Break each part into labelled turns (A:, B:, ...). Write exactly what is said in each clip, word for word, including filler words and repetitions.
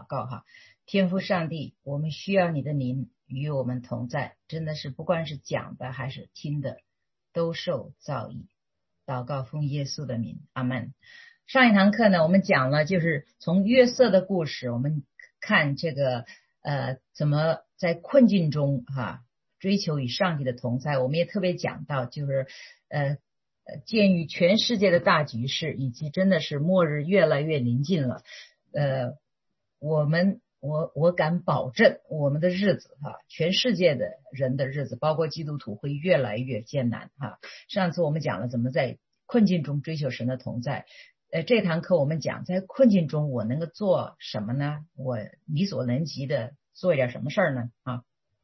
A: 告哈。天父上帝，我们需要你的灵与我们同在，真的是不管是讲的还是听的都受造诣。祷告奉耶稣的名，阿们。上一堂课呢，我们讲了就是从约瑟的故事，我们看这个呃怎么在困境中哈追求与上帝的同在。我们也特别讲到就是呃呃鉴于全世界的大局势以及真的是末日越来越临近了，呃我们我我敢保证我们的日子哈，全世界的人的日子包括基督徒会越来越艰难哈。上次我们讲了怎么在困境中追求神的同在，呃这堂课我们讲在困境中我能够做什么呢？我力所能及的做一点什么事儿呢啊？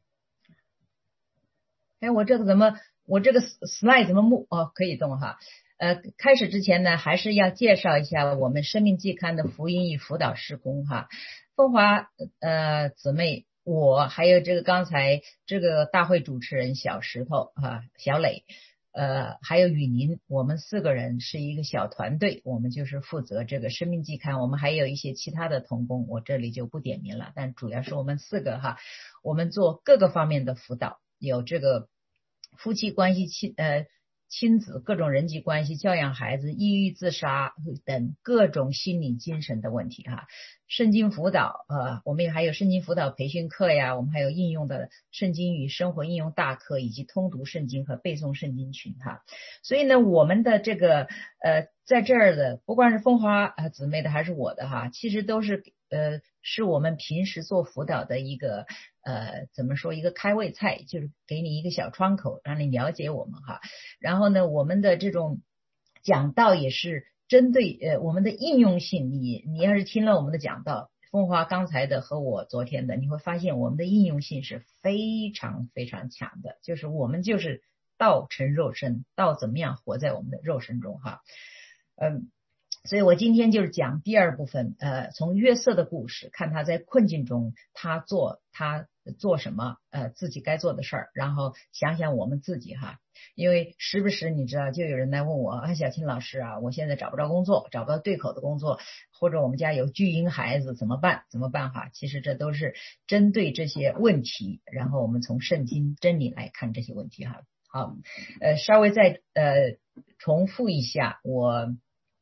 A: 哎，我这个怎么我这个 slide 怎么木哦可以动哈。呃，开始之前呢，还是要介绍一下我们生命季刊的福音与辅导事工哈。风华呃姊妹，我还有这个刚才这个大会主持人小石头啊小磊，呃还有雨林，我们四个人是一个小团队，我们就是负责这个生命季刊，我们还有一些其他的同工，我这里就不点名了，但主要是我们四个哈，我们做各个方面的辅导，有这个夫妻关系亲呃亲子各种人际关系、教养孩子、抑郁自杀等各种心理精神的问题哈。圣经辅导呃，我们也还有圣经辅导培训课呀，我们还有应用的圣经与生活应用大课，以及通读圣经和背诵圣经群哈。所以呢，我们的这个呃在这儿的不管是风华呃姊妹的还是我的哈，其实都是呃是我们平时做辅导的一个呃怎么说一个开胃菜，就是给你一个小窗口让你了解我们哈。然后呢，我们的这种讲道也是针对呃我们的应用性，你你要是听了我们的讲道，风华刚才的和我昨天的，你会发现我们的应用性是非常非常强的，就是我们就是道成肉身，道怎么样活在我们的肉身中哈。嗯，所以我今天就是讲第二部分，呃，从约瑟的故事看他在困境中他做他做什么呃自己该做的事儿，然后想想我们自己哈。因为时不时你知道就有人来问我啊，小青老师啊，我现在找不着工作，找不到对口的工作，或者我们家有巨婴孩子怎么办怎么办哈。其实这都是针对这些问题，然后我们从圣经真理来看这些问题哈。好，呃稍微再呃重复一下我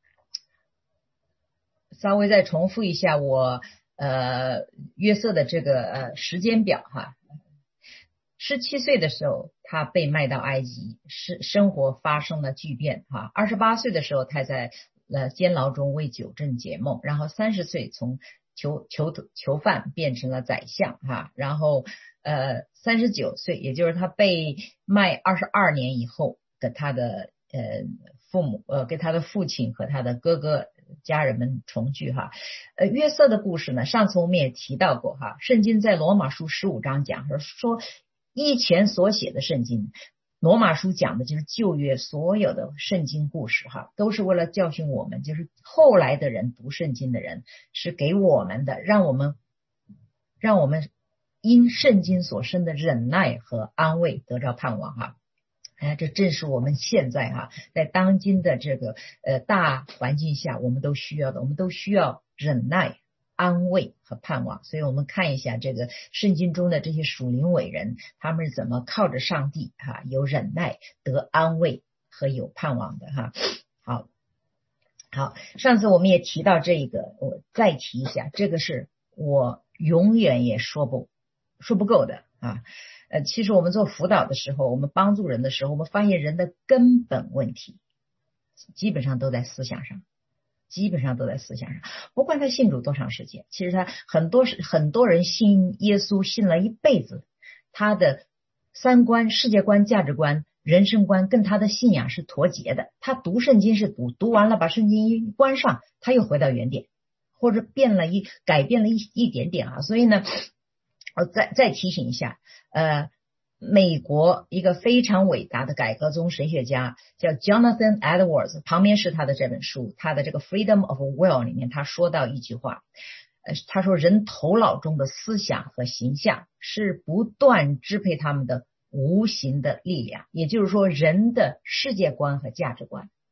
A: 稍微再重复一下我呃约瑟的这个呃时间表哈。十七岁的时候他被卖到埃及，是生活发生了巨变哈。二十八岁的时候他在呃监牢中为九正解梦，然后三十岁从囚囚囚犯变成了宰相哈。然后呃三十九岁，也就是他被卖二十二年以后的他的呃父母呃跟他的父亲和他的哥哥家人们重聚哈。呃约瑟的故事呢，上次我们也提到过哈。圣经在罗马书十五章讲说以前所写的圣经，罗马书讲的就是旧约所有的圣经故事哈，都是为了教训我们，就是后来的人读圣经的人是给我们的，让我们让我们因圣经所生的忍耐和安慰得着盼望哈。哎，这正是我们现在哈，在当今的这个呃大环境下，我们都需要的，我们都需要忍耐、安慰和盼望。所以我们看一下这个圣经中的这些属灵伟人，他们是怎么靠着上帝哈，有忍耐、得安慰和有盼望的哈。好，好，上次我们也提到这个，我再提一下，这个是我永远也说不说不够的啊。呃，其实我们做辅导的时候，我们帮助人的时候，我们发现人的根本问题基本上都在思想上，基本上都在思想上。不管他信主多长时间，其实他很多很多人信耶稣信了一辈子，他的三观、世界观、价值观、人生观跟他的信仰是脱节的。他读圣经是读读完了，把圣经一关上，他又回到原点，或者变了一改变了一一点点啊。所以呢，我再再提醒一下，呃，美国一个非常伟大的改革宗神学家叫 Jonathan Edwards， 旁边是他的这本书，他的这个 Freedom of Will 里面他说到一句话，呃，他说人头脑中的思想和形象是不断支配他们的无形的力量，也就是说人的世界观和价值观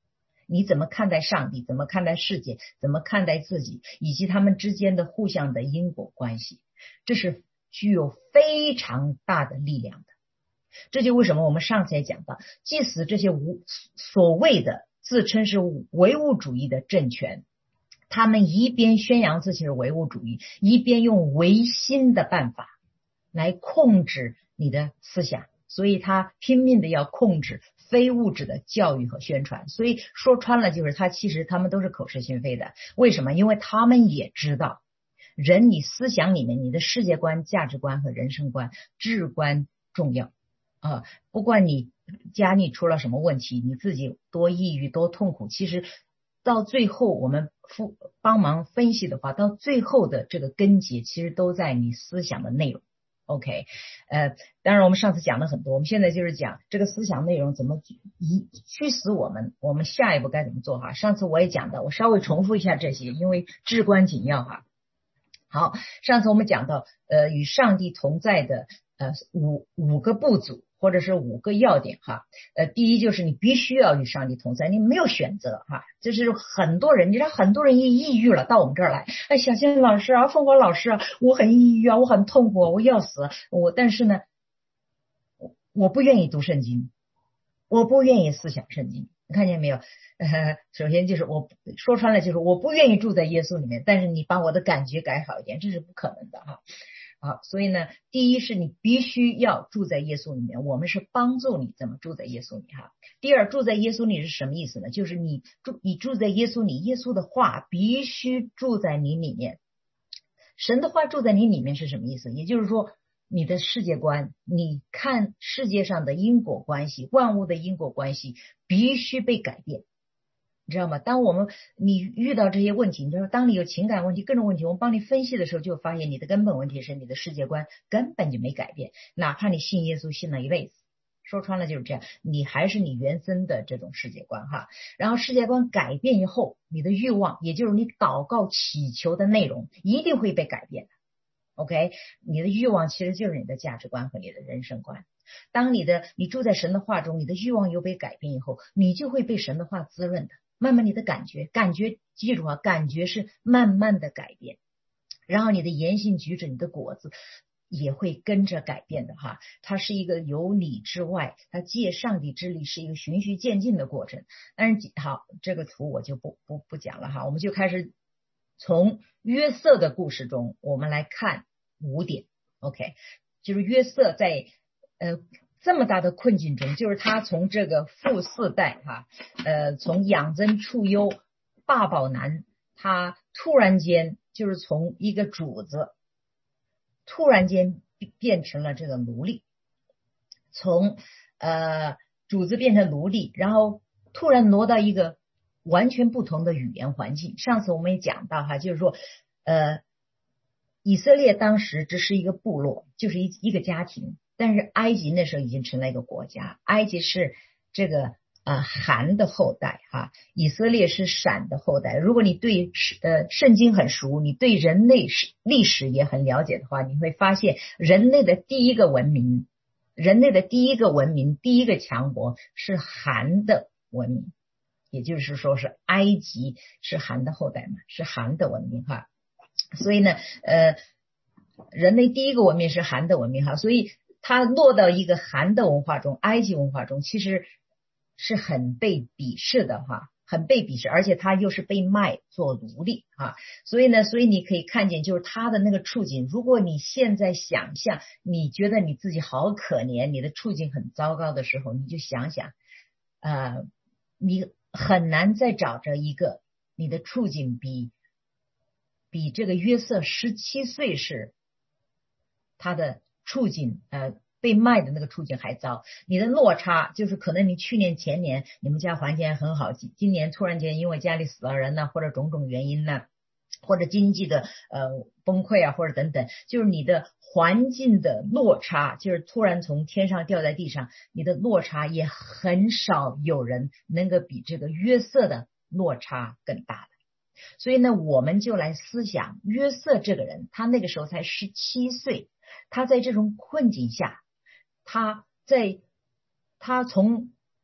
A: 你怎么看待上帝，怎么看待世界，怎么看待自己，以及他们之间的互相的因果关系，这是具有非常大的力量的。这就为什么我们上次也讲到，即使这些无所谓的自称是唯物主义的政权，他们一边宣扬自己是唯物主义，一边用唯心的办法来控制你的思想，所以他拼命的要控制非物质的教育和宣传。所以说穿了就是他其实他们都是口是心非的。为什么？因为他们也知道人你思想里面你的世界观、价值观和人生观至关重要啊！不管你家里出了什么问题，你自己多抑郁多痛苦，其实到最后我们帮忙分析的话，到最后的这个根结其实都在你思想的内容。OK， 呃，当然我们上次讲了很多，我们现在就是讲这个思想内容怎么以驱使我们，我们下一步该怎么做哈。上次我也讲到，我稍微重复一下这些，因为至关紧要哈。好，上次我们讲到，呃，与上帝同在的呃五五个步骤或者是五个要点哈。呃，第一就是你必须要与上帝同在，你没有选择哈。就是很多人，你知道很多人一抑郁了到我们这儿来，哎，小仙老师啊，凤凰老师啊，我很抑郁啊，我很痛苦啊，我要死，我但是呢，我不愿意读圣经，我不愿意思想圣经。你看见没有？呃，首先就是我说穿了就是我不愿意住在耶稣里面，但是你把我的感觉改好一点，这是不可能的哈。好，所以呢，第一是你必须要住在耶稣里面，我们是帮助你怎么住在耶稣里哈。第二，住在耶稣里是什么意思呢？就是你住你住在耶稣里，耶稣的话必须住在你里面。神的话住在你里面是什么意思？也就是说你的世界观，你看世界上的因果关系，万物的因果关系必须被改变，你知道吗？当我们你遇到这些问题，你知道当你有情感问题各种问题，我们帮你分析的时候，就发现你的根本问题是你的世界观根本就没改变，哪怕你信耶稣信了一辈子，说穿了就是这样，你还是你原生的这种世界观哈。然后世界观改变以后，你的欲望，也就是你祷告祈求的内容一定会被改变的。OK， 你的欲望其实就是你的价值观和你的人生观。当你的你住在神的话中，你的欲望又被改变以后，你就会被神的话滋润的。慢慢你的感觉，感觉记住啊，感觉是慢慢的改变，然后你的言行举止，你的果子也会跟着改变的哈。它是一个由你之外，它借上帝之力，是一个循序渐进的过程。但是好，这个图我就不不不讲了哈，我们就开始从约瑟的故事中，我们来看五点。OK， 就是约瑟在呃这么大的困境中，就是他从这个富四代哈，呃，从养尊处优霸宝男，他突然间就是从一个主子，突然间变成了这个奴隶，从呃主子变成奴隶，然后突然挪到一个完全不同的语言环境。上次我们也讲到哈，就是说呃以色列当时只是一个部落，就是一一个家庭，但是埃及那时候已经成了一个国家。埃及是这个呃含的后代哈，以色列是闪的后代。如果你对呃圣经很熟，你对人类史历史也很了解的话，你会发现人类的第一个文明，人类的第一个文明，第一个强国是含的文明，也就是说是埃及是含的后代嘛，是含的文明哈。所以呢，呃，人类第一个文明是含的文明哈，所以它落到一个含的文化中，埃及文化中，其实是很被鄙视的哈，很被鄙视，而且他又是被卖做奴隶哈。所以呢，所以你可以看见，就是他的那个处境。如果你现在想象，你觉得你自己好可怜，你的处境很糟糕的时候，你就想想，呃，你很难再找着一个你的处境比。比这个约瑟十七岁时他的处境呃被卖的那个处境还糟，你的落差就是可能你去年前年你们家环境还很好，今年突然间因为家里死了人呢，或者种种原因呢，或者经济的呃崩溃啊，或者等等，就是你的环境的落差，就是突然从天上掉在地上，你的落差也很少有人能够比这个约瑟的落差更大的。所以呢，我们就来思想约瑟这个人，他那个时候才十七岁，他在这种困境下，他在他从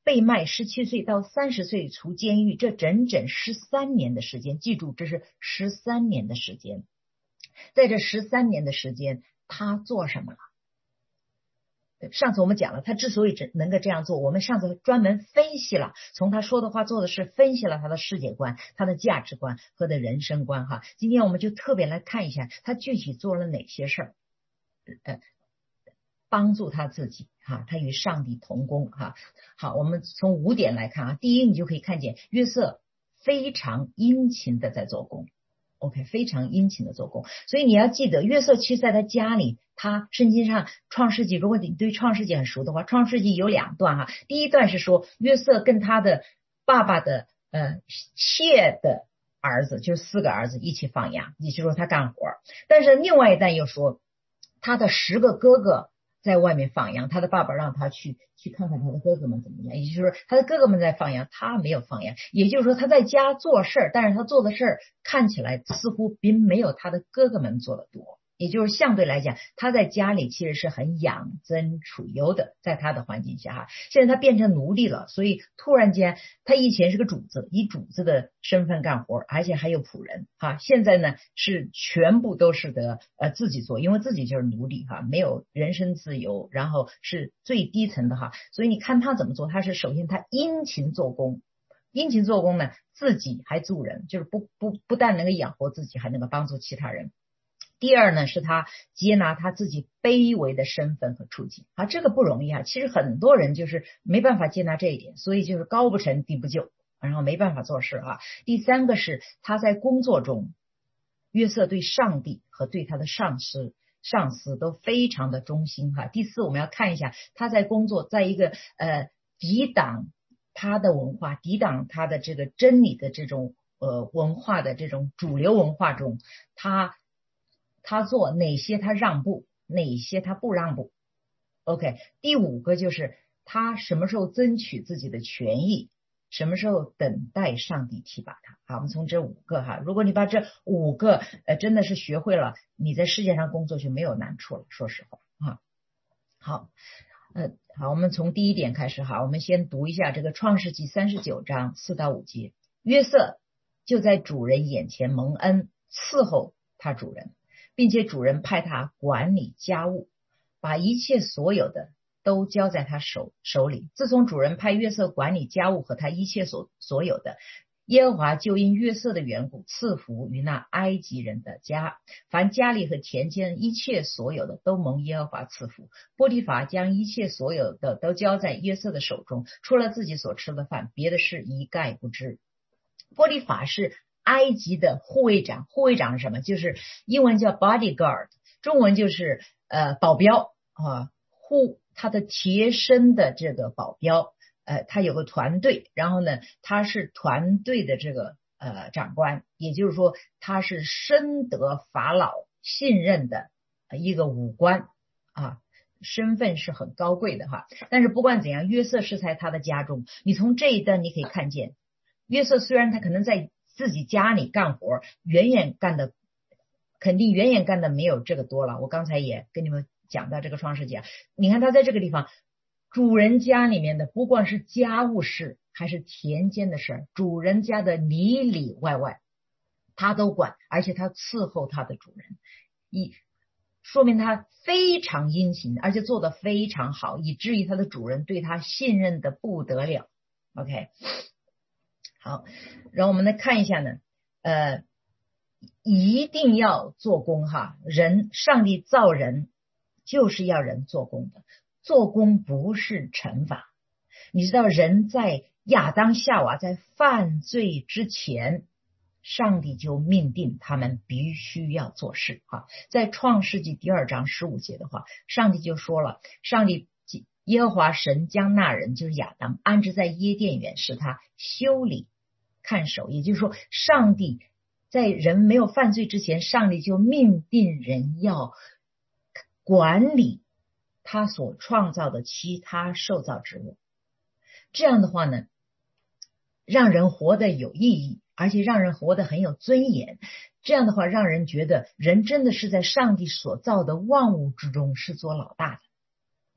A: 被卖十七岁到三十岁出监狱，这整整十三年的时间，记住这是十三年的时间。在这十三年的时间他做什么了？上次我们讲了，他之所以能够这样做，我们上次专门分析了，从他说的话做的事分析了他的世界观、他的价值观和的人生观哈。今天我们就特别来看一下他具体做了哪些事儿，呃，帮助他自己哈，他与上帝同工哈。好，我们从五点来看啊。第一，你就可以看见约瑟非常殷勤的在做工。OK， 非常殷勤的做工，所以你要记得，约瑟其实在他家里，他圣经上创世纪，如果你对创世纪很熟的话，创世纪有两段哈，第一段是说约瑟跟他的爸爸的呃妾的儿子，就是四个儿子一起放羊，也就是说他干活，但是另外一段又说他的十个哥哥在外面放羊，他的爸爸让他去去看看他的哥哥们怎么样，也就是说他的哥哥们在放羊，他没有放羊，也就是说他在家做事儿，但是他做的事儿看起来似乎并没有他的哥哥们做的多，也就是相对来讲他在家里其实是很养尊处优的，在他的环境下哈。现在他变成奴隶了，所以突然间他以前是个主子，以主子的身份干活，而且还有仆人哈，现在呢是全部都是的呃自己做，因为自己就是奴隶哈，没有人身自由，然后是最低层的哈。所以你看他怎么做，他是首先他殷勤做工，殷勤做工呢自己还助人，就是不不不但能够养活自己，还能够帮助其他人。第二呢，是他接纳他自己卑微的身份和处境啊，这个不容易啊。其实很多人就是没办法接纳这一点，所以就是高不成低不就，然后没办法做事啊。第三个是他在工作中，约瑟对上帝和对他的上司上司都非常的忠心哈。第四，我们要看一下他在工作，在一个呃抵挡他的文化、抵挡他的这个真理的这种呃文化的这种主流文化中，他。他做哪些他让步，哪些他不让步。 OK， 第五个就是他什么时候争取自己的权益，什么时候等待上帝提拔他。好，我们从这五个哈，如果你把这五个呃真的是学会了，你在世界上工作就没有难处了，说实话啊。好呃好，我们从第一点开始哈，我们先读一下这个创世纪三十九章四到五节。约瑟就在主人眼前蒙恩，伺候他主人，并且主人派他管理家务，把一切所有的都交在他手手里。自从主人派约瑟管理家务和他一切所所有的，耶和华就因约瑟的缘故赐福于那埃及人的家，凡家里和田间一切所有的都蒙耶和华赐福。波提乏将一切所有的都交在约瑟的手中，除了自己所吃的饭，别的事一概不知。波提乏是埃及的护卫长，护卫长是什么？就是英文叫 bodyguard， 中文就是呃保镖啊，护他的贴身的这个保镖。呃，他有个团队，然后呢，他是团队的这个呃长官，也就是说他是深得法老信任的一个武官啊，身份是很高贵的哈。但是不管怎样，约瑟是在他的家中，你从这一段你可以看见，约瑟虽然他可能在自己家里干活，远远干的肯定远远干的没有这个多了。我刚才也跟你们讲到这个创世纪，你看他在这个地方，主人家里面的不光是家务事还是田间的事，主人家的里里外外他都管，而且他伺候他的主人，以说明他非常殷勤，而且做得非常好，以至于他的主人对他信任的不得了。 OK， 好，然后我们来看一下呢，呃，一定要做工哈，人上帝造人就是要人做工的，做工不是惩罚。你知道人在亚当夏娃在犯罪之前，上帝就命定他们必须要做事哈。在创世纪第二章十五节的话，上帝就说了，上帝耶和华神将那人就是亚当安置在耶甸园，使他修理看守，也就是说上帝在人没有犯罪之前，上帝就命定人要管理他所创造的其他受造之物。这样的话呢，让人活得有意义，而且让人活得很有尊严。这样的话让人觉得人真的是在上帝所造的万物之中是做老大的。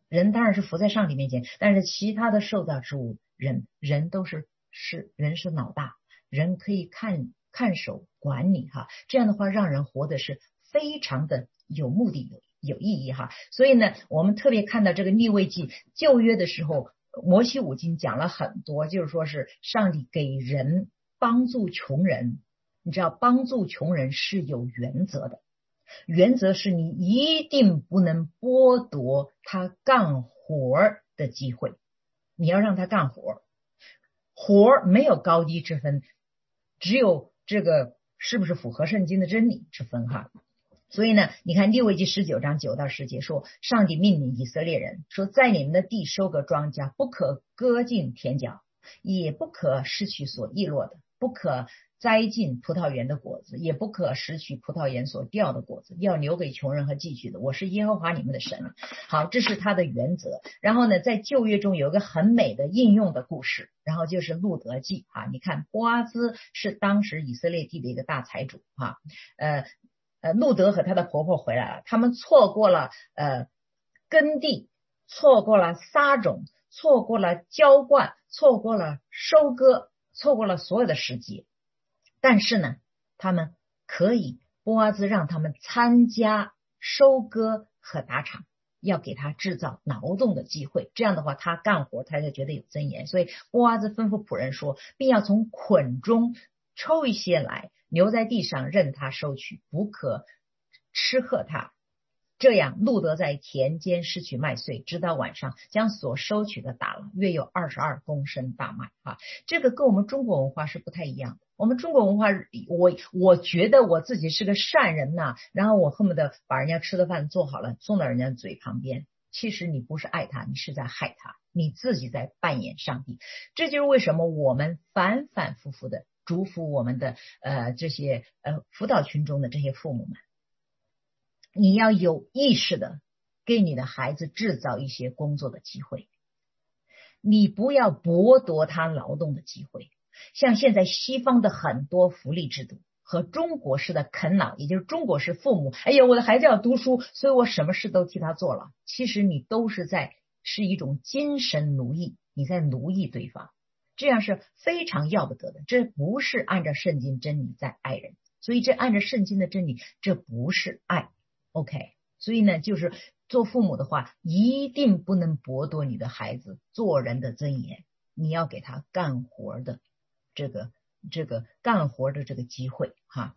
A: 人当然是伏在上帝面前，但是其他的受造之物，人人都是是人是老大，人可以看看守管你哈，这样的话让人活的是非常的有目的有有意义哈。所以呢，我们特别看到这个利未记旧约的时候，摩西五经讲了很多，就是说是上帝给人帮助穷人，你知道帮助穷人是有原则的。原则是你一定不能剥夺他干活的机会，你要让他干活，活没有高低之分，只有这个是不是符合圣经的真理之分哈。所以呢，你看利未记十九章九到十节说，上帝命令以色列人说，在你们的地收割庄稼，不可割尽田角，也不可失去所遗落的，不可摘尽葡萄园的果子，也不可拾取葡萄园所掉的果子，要留给穷人和寄居的。我是耶和华你们的神。好，这是他的原则。然后呢，在旧约中有一个很美的应用的故事，然后就是路得记啊。你看，波阿兹是当时以色列地的一个大财主啊，呃呃，路得和他的婆婆回来了，他们错过了呃耕地，错过了撒种，错过了浇灌，错过了收割，错过了所有的时节。但是呢，他们可以，波阿兹让他们参加收割和打场，要给他制造劳动的机会。这样的话，他干活他就觉得有尊严。所以波阿兹吩咐仆人说，并要从捆中抽一些来，留在地上任他收取，不可吃喝他。这样，路得在田间拾取麦穗，直到晚上，将所收取的打了，约有二十二公升大麦啊。这个跟我们中国文化是不太一样的。我们中国文化，我我觉得我自己是个善人呐、啊，然后我恨不得把人家吃的饭做好了送到人家嘴旁边。其实你不是爱他，你是在害他，你自己在扮演上帝。这就是为什么我们反反复复的嘱咐我们的呃这些呃辅导群中的这些父母们。你要有意识的给你的孩子制造一些工作的机会，你不要剥夺他劳动的机会。像现在西方的很多福利制度和中国式的啃老，也就是中国式父母，哎呀，我的孩子要读书，所以我什么事都替他做了。其实你都是在是一种精神奴役，你在奴役对方，这样是非常要不得的。这不是按照圣经真理在爱人，所以这按照圣经的真理，这不是爱。OK， 所以呢，就是做父母的话，一定不能剥夺你的孩子做人的尊严，你要给他干活的这个这个干活的这个机会哈。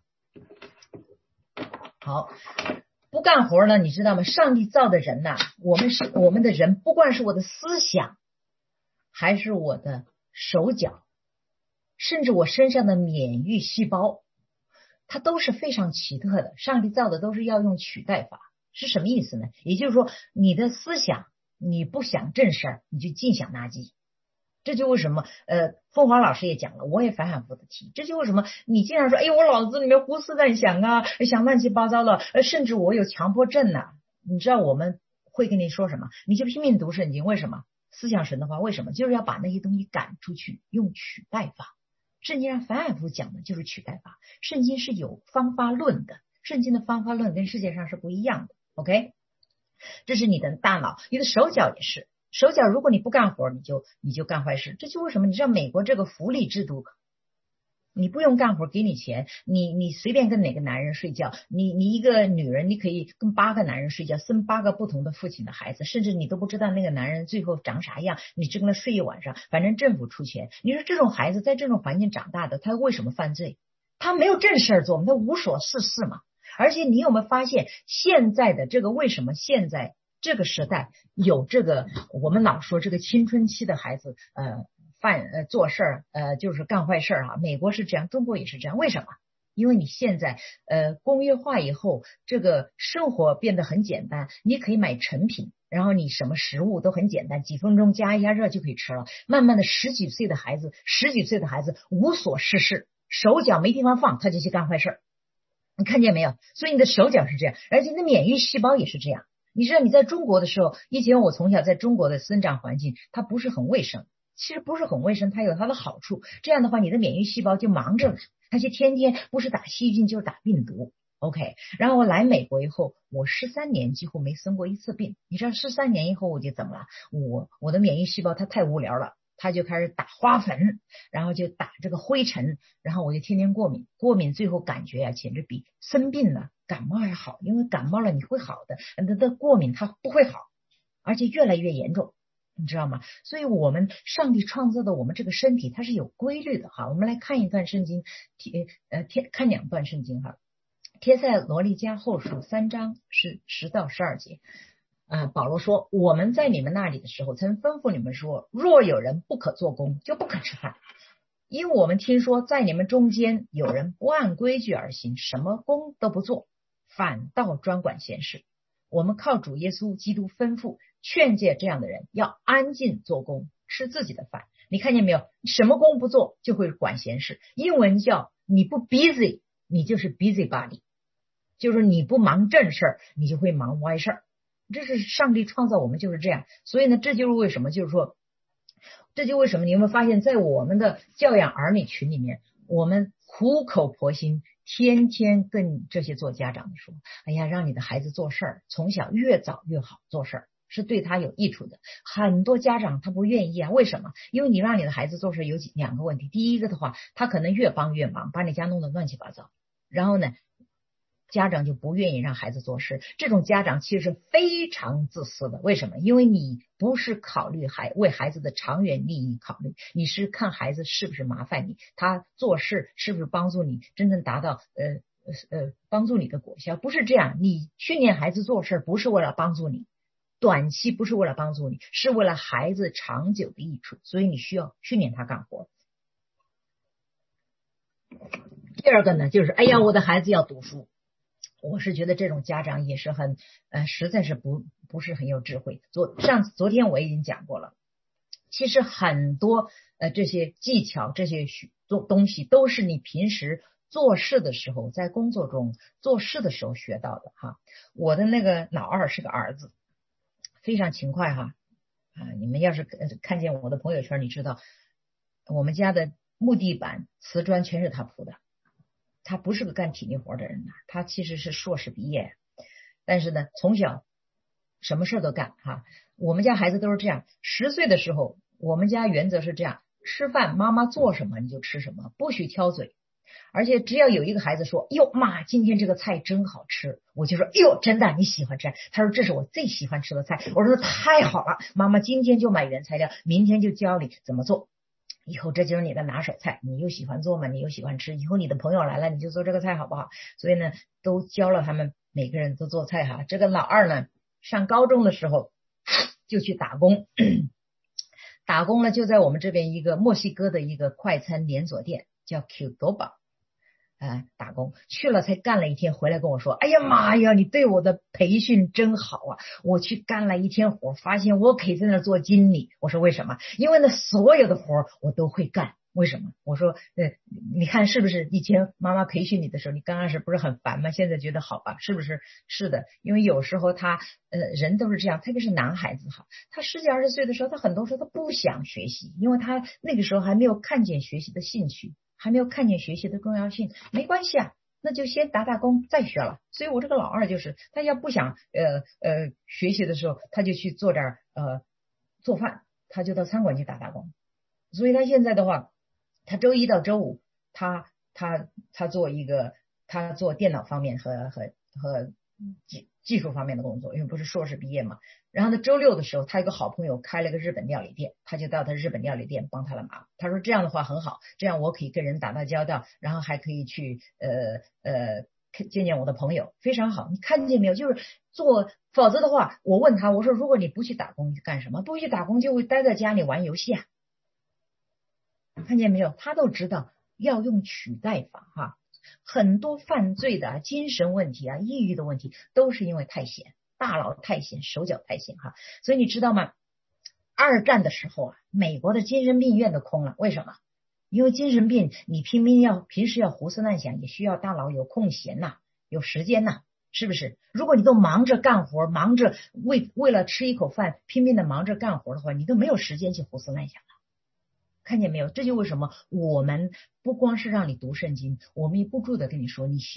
A: 好，不干活呢，你知道吗？上帝造的人呐、啊，我们是我们的人，不管是我的思想，还是我的手脚，甚至我身上的免疫细胞。它都是非常奇特的，上帝造的都是要用取代法，是什么意思呢？也就是说，你的思想你不想正事儿，你就尽想垃圾。这就为什么呃，凤凰老师也讲了，我也反反复复的提，这就为什么你经常说，哎呦，我脑子里面胡思乱想啊，想乱七八糟的，呃，甚至我有强迫症呐、啊。你知道我们会跟你说什么？你就拼命读圣经，为什么？思想神的话，为什么？就是要把那些东西赶出去，用取代法。圣经上反反复复讲的就是取代法，圣经是有方法论的，圣经的方法论跟世界上是不一样的。 OK， 这是你的大脑，你的手脚也是，手脚如果你不干活，你就你就干坏事。这就为什么你知道美国这个福利制度，你不用干活给你钱，你你随便跟哪个男人睡觉，你你一个女人你可以跟八个男人睡觉，生八个不同的父亲的孩子，甚至你都不知道那个男人最后长啥样，你只跟他睡一晚上，反正政府出钱。你说这种孩子在这种环境长大的，他为什么犯罪？他没有正事做，他无所事事嘛。而且你有没有发现现在的这个，为什么现在这个时代有这个我们老说这个青春期的孩子呃犯呃做事儿呃就是干坏事啊，美国是这样，中国也是这样。为什么？因为你现在呃工业化以后，这个生活变得很简单，你可以买成品，然后你什么食物都很简单，几分钟加一加热就可以吃了。慢慢的十几岁的孩子十几岁的孩子无所事事，手脚没地方放，他就去干坏事。你看见没有？所以你的手脚是这样，而且你的免疫细胞也是这样。你知道你在中国的时候，以前我从小在中国的生长环境它不是很卫生，其实不是很卫生，它有它的好处。这样的话你的免疫细胞就忙着了，它就天天不是打细菌就是打病毒。 OK，然后我来美国以后，我十三年几乎没生过一次病。你知道十三年以后我就怎么了？我我的免疫细胞它太无聊了，它就开始打花粉，然后就打这个灰尘，然后我就天天过敏，过敏最后感觉啊，简直比生病了感冒还好，因为感冒了你会好的，那的过敏它不会好，而且越来越严重。你知道吗？所以我们上帝创造的我们这个身体它是有规律的哈。我们来看一段圣经，呃，看两段圣经哈。帖撒罗尼迦后书三章是十到十二节，呃，保罗说，我们在你们那里的时候，曾吩咐你们说，若有人不可做工，就不可吃饭，因为我们听说在你们中间有人不按规矩而行，什么工都不做，反倒专管闲事。我们靠主耶稣基督吩咐劝诫这样的人要安静做工，吃自己的饭。你看见没有？什么工不做就会管闲事，英文叫你不 busy， 你就是 busybody， 就是你不忙正事儿，你就会忙歪事儿。这是上帝创造我们就是这样。所以呢，这就是为什么，就是说，这就为什么你有没有发现，在我们的教养儿女群里面，我们苦口婆心天天跟这些做家长的说，哎呀，让你的孩子做事儿，从小越早越好做事儿，是对他有益处的。很多家长他不愿意啊，为什么？因为你让你的孩子做事有几两个问题。第一个的话，他可能越帮越忙，把你家弄得乱七八糟。然后呢，家长就不愿意让孩子做事，这种家长其实是非常自私的。为什么？因为你不是考虑孩为孩子的长远利益考虑，你是看孩子是不是麻烦你，他做事是不是帮助你真正达到呃呃帮助你的果效，不是这样。你训练孩子做事不是为了帮助你，短期不是为了帮助你，是为了孩子长久的益处，所以你需要训练他干活。第二个呢，就是哎呀，我的孩子要读书。我是觉得这种家长也是很呃，实在是不不是很有智慧。昨上次昨天我已经讲过了，其实很多呃这些技巧这些做东西都是你平时做事的时候，在工作中做事的时候学到的哈。我的那个老二是个儿子，非常勤快哈啊！你们要是看见我的朋友圈，你知道我们家的木地板瓷砖全是他铺的。他不是个干体力活的人呐，他其实是硕士毕业，但是呢，从小什么事都干哈。我们家孩子都是这样，十岁的时候，我们家原则是这样：吃饭妈妈做什么你就吃什么，不许挑嘴。而且只要有一个孩子说：“哟妈，今天这个菜真好吃”，我就说：“哟，真的你喜欢吃？”他说：“这是我最喜欢吃的菜。”我说：“太好了，妈妈今天就买原材料，明天就教你怎么做。”以后这就是你的拿手菜，你又喜欢做嘛，你又喜欢吃，以后你的朋友来了你就做这个菜好不好？所以呢，都教了他们每个人都做菜哈。这个老二呢，上高中的时候就去打工，打工了就在我们这边一个墨西哥的一个快餐连锁店叫 Qdoba。呃，打工去了才干了一天，回来跟我说：“哎呀妈呀，你对我的培训真好啊！我去干了一天活，发现我可以在那做经理。”我说：“为什么？”因为呢，所有的活我都会干。为什么？我说：“呃，你看是不是以前妈妈培训你的时候，你刚开始不是很烦吗？现在觉得好吧？是不是？是的，因为有时候他呃人都是这样，特别是男孩子哈，他十几二十岁的时候，他很多时候他不想学习，因为他那个时候还没有看见学习的兴趣。还没有看见学习的重要性，没关系啊，那就先打打工再学了。所以我这个老二就是他要不想呃呃学习的时候，他就去做点呃做饭，他就到餐馆去打打工。所以他现在的话，他周一到周五他他他做一个他做电脑方面和和和技技术方面的工作，因为不是硕士毕业嘛。然后呢，周六的时候，他有个好朋友开了个日本料理店，他就到他日本料理店帮他的忙。他说这样的话很好，这样我可以跟人打打交道，然后还可以去呃呃见见我的朋友，非常好。你看见没有？就是做，否则的话，我问他，我说如果你不去打工，你干什么？不去打工就会待在家里玩游戏啊。看见没有？他都知道要用取代法哈。很多犯罪的啊、精神问题啊、抑郁的问题，都是因为太闲。大脑太闲，手脚太闲哈，所以你知道吗？二战的时候啊，美国的精神病院都空了，为什么？因为精神病你拼命要平时要胡思乱想，也需要大脑有空闲呐、啊，有时间呐、啊，是不是？如果你都忙着干活，忙着为为了吃一口饭拼命的忙着干活的话，你都没有时间去胡思乱想了。看见没有？这就为什么我们不光是让你读圣经，我们也不住的跟你说，你需要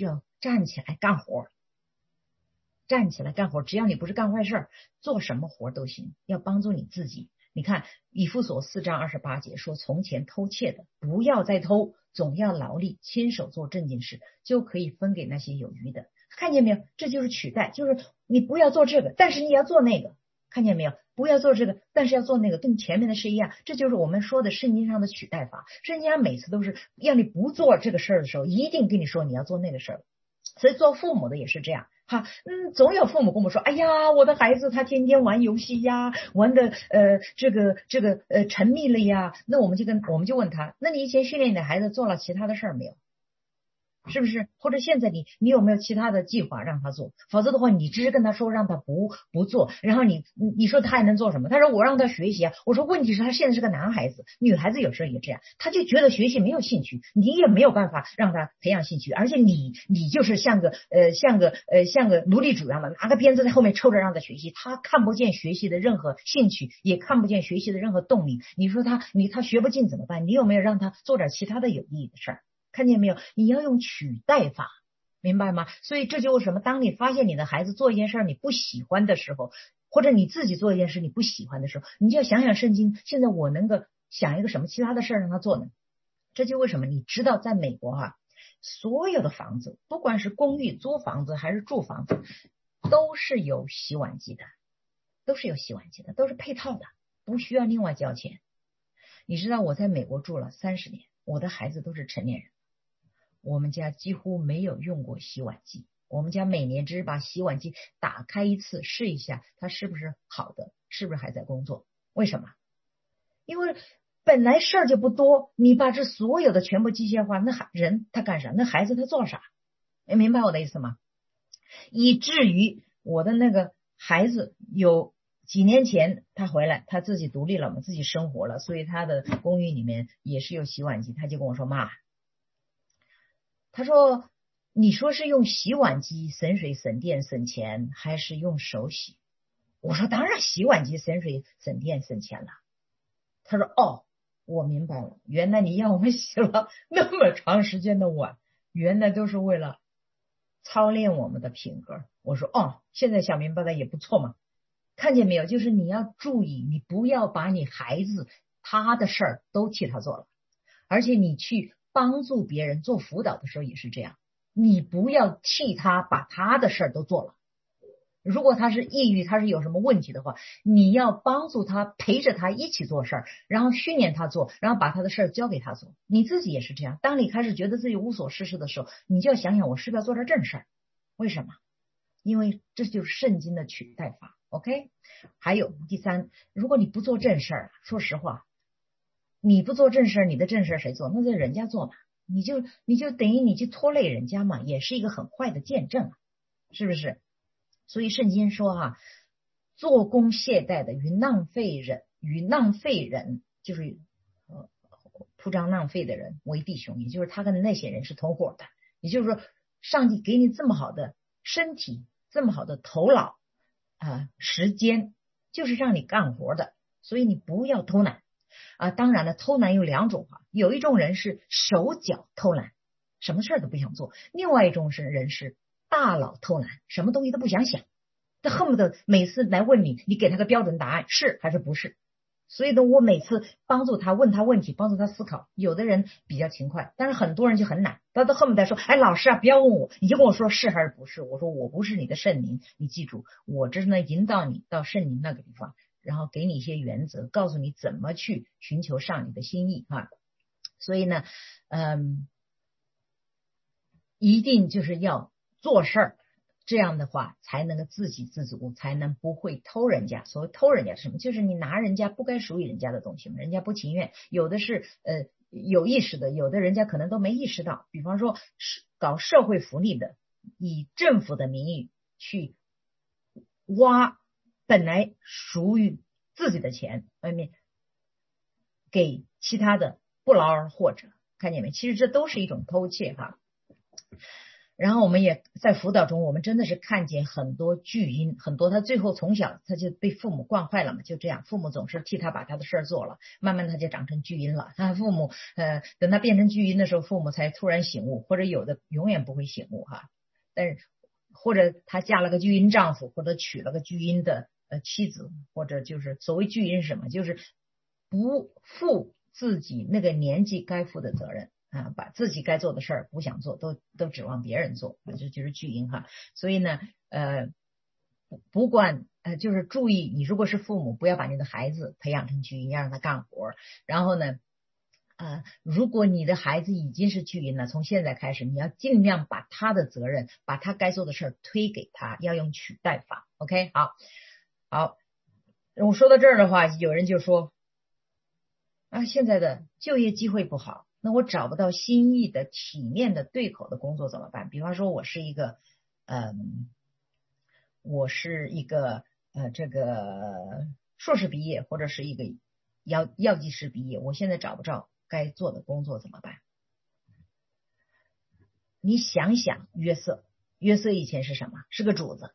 A: 站起来干活，站起来干活，只要你不是干坏事，做什么活都行，要帮助你自己。你看以弗所四章二十八节说，从前偷窃的不要再偷，总要劳力，亲手做正经事，就可以分给那些有余的。看见没有？这就是取代，就是你不要做这个，但是你要做那个。看见没有？不要做这个，但是要做那个，跟前面的是一样。这就是我们说的圣经上的取代法。圣经上每次都是要你不做这个事儿的时候，一定跟你说你要做那个事儿。所以做父母的也是这样哈，嗯，总有父母跟我们说，哎呀，我的孩子他天天玩游戏呀，玩的呃这个这个呃沉迷了呀。那我们就跟我们就问他，那你以前训练你的孩子做了其他的事儿没有？是不是？或者现在你你有没有其他的计划让他做？否则的话，你只是跟他说让他不不做，然后你你说他还能做什么？他说我让他学习啊。我说问题是他现在是个男孩子，女孩子有时候也这样，他就觉得学习没有兴趣，你也没有办法让他培养兴趣，而且你你就是像个呃像个呃像个奴隶主一样的，拿个鞭子在后面抽着让他学习，他看不见学习的任何兴趣，也看不见学习的任何动力。你说他你他学不进怎么办？你有没有让他做点其他的有意义的事儿？看见没有？你要用取代法，明白吗？所以这就是什么？当你发现你的孩子做一件事你不喜欢的时候，或者你自己做一件事你不喜欢的时候，你就要想想圣经，现在我能够想一个什么其他的事让他做呢？这就为什么你知道在美国哈、啊，所有的房子，不管是公寓租房子还是住房子，都是有洗碗机的，都是有洗碗机的，都是配套的，不需要另外交钱。你知道我在美国住了三十年，我的孩子都是成年人。我们家几乎没有用过洗碗机，我们家每年只是把洗碗机打开一次试一下它是不是好的，是不是还在工作。为什么？因为本来事儿就不多，你把这所有的全部机械化，那人他干啥？那孩子他做啥？你明白我的意思吗？以至于我的那个孩子有几年前他回来，他自己独立了嘛，自己生活了，所以他的公寓里面也是有洗碗机，他就跟我说，妈，他说你说是用洗碗机省水省电省钱，还是用手洗？我说当然洗碗机省水省电省钱了。他说哦，我明白了，原来你让我们洗了那么长时间的碗，原来都是为了操练我们的品格。我说哦，现在想明白了也不错嘛。看见没有？就是你要注意，你不要把你孩子他的事儿都替他做了，而且你去帮助别人做辅导的时候也是这样，你不要替他把他的事儿都做了。如果他是抑郁，他是有什么问题的话，你要帮助他，陪着他一起做事儿，然后训练他做，然后把他的事儿交给他做。你自己也是这样，当你开始觉得自己无所事事的时候，你就要想想我是不是要做点正事儿。为什么？因为这就是圣经的取代法。 OK， 还有第三，如果你不做正事儿，说实话，你不做正事儿，你的正事儿谁做？那是人家做嘛，你就你就等于你去拖累人家嘛，也是一个很坏的见证啊，是不是？所以圣经说啊，做工懈怠的与浪费人与浪费人，就是呃铺张浪费的人为弟兄，也就是他跟那些人是同伙的。也就是说，上帝给你这么好的身体，这么好的头脑啊、呃、时间，就是让你干活的，所以你不要偷懒啊。当然了，偷懒有两种啊，有一种人是手脚偷懒，什么事儿都不想做；另外一种是人是大脑偷懒，什么东西都不想想，他恨不得每次来问你，你给他个标准答案，是还是不是。所以呢，我每次帮助他，问他问题，帮助他思考。有的人比较勤快，但是很多人就很懒，他都恨不得说，哎，老师啊，不要问我，你就跟我说是还是不是。我说我不是你的圣灵，你记住，我这是呢引导你到圣灵那个地方，然后给你一些原则，告诉你怎么去寻求上帝的心意啊。所以呢，嗯，一定就是要做事儿，这样的话才能够自给自足，才能不会偷人家。所谓偷人家是什么？就是你拿人家不该属于人家的东西嘛，人家不情愿，有的是呃有意识的，有的人家可能都没意识到。比方说搞社会福利的，以政府的名义去挖本来属于自己的钱，外面给其他的不劳而获者，看见没？其实这都是一种偷窃哈。然后我们也在辅导中，我们真的是看见很多巨婴，很多他最后从小他就被父母惯坏了嘛，就这样，父母总是替他把他的事儿做了，慢慢他就长成巨婴了。他父母呃，等他变成巨婴的时候，父母才突然醒悟，或者有的永远不会醒悟哈。 但是或者她嫁了个巨婴丈夫，或者娶了个巨婴的呃妻子，或者就是所谓巨婴是什么，就是不负自己那个年纪该负的责任啊，把自己该做的事儿不想做，都都指望别人做，这就是巨婴哈。所以呢，呃，不不管呃，就是注意，你如果是父母，不要把你的孩子培养成巨婴，要让他干活。然后呢，呃，如果你的孩子已经是巨婴了，从现在开始，你要尽量把他的责任，把他该做的事儿推给他，要用取代法。OK， 好，好，我说到这儿的话，有人就说啊，现在的就业机会不好，那我找不到心意的、体面的、对口的工作怎么办？比方说，我是一个，嗯，我是一个呃，这个硕士毕业，或者是一个药药剂师毕业，我现在找不着该做的工作怎么办？你想想约瑟，约瑟以前是什么？是个主子，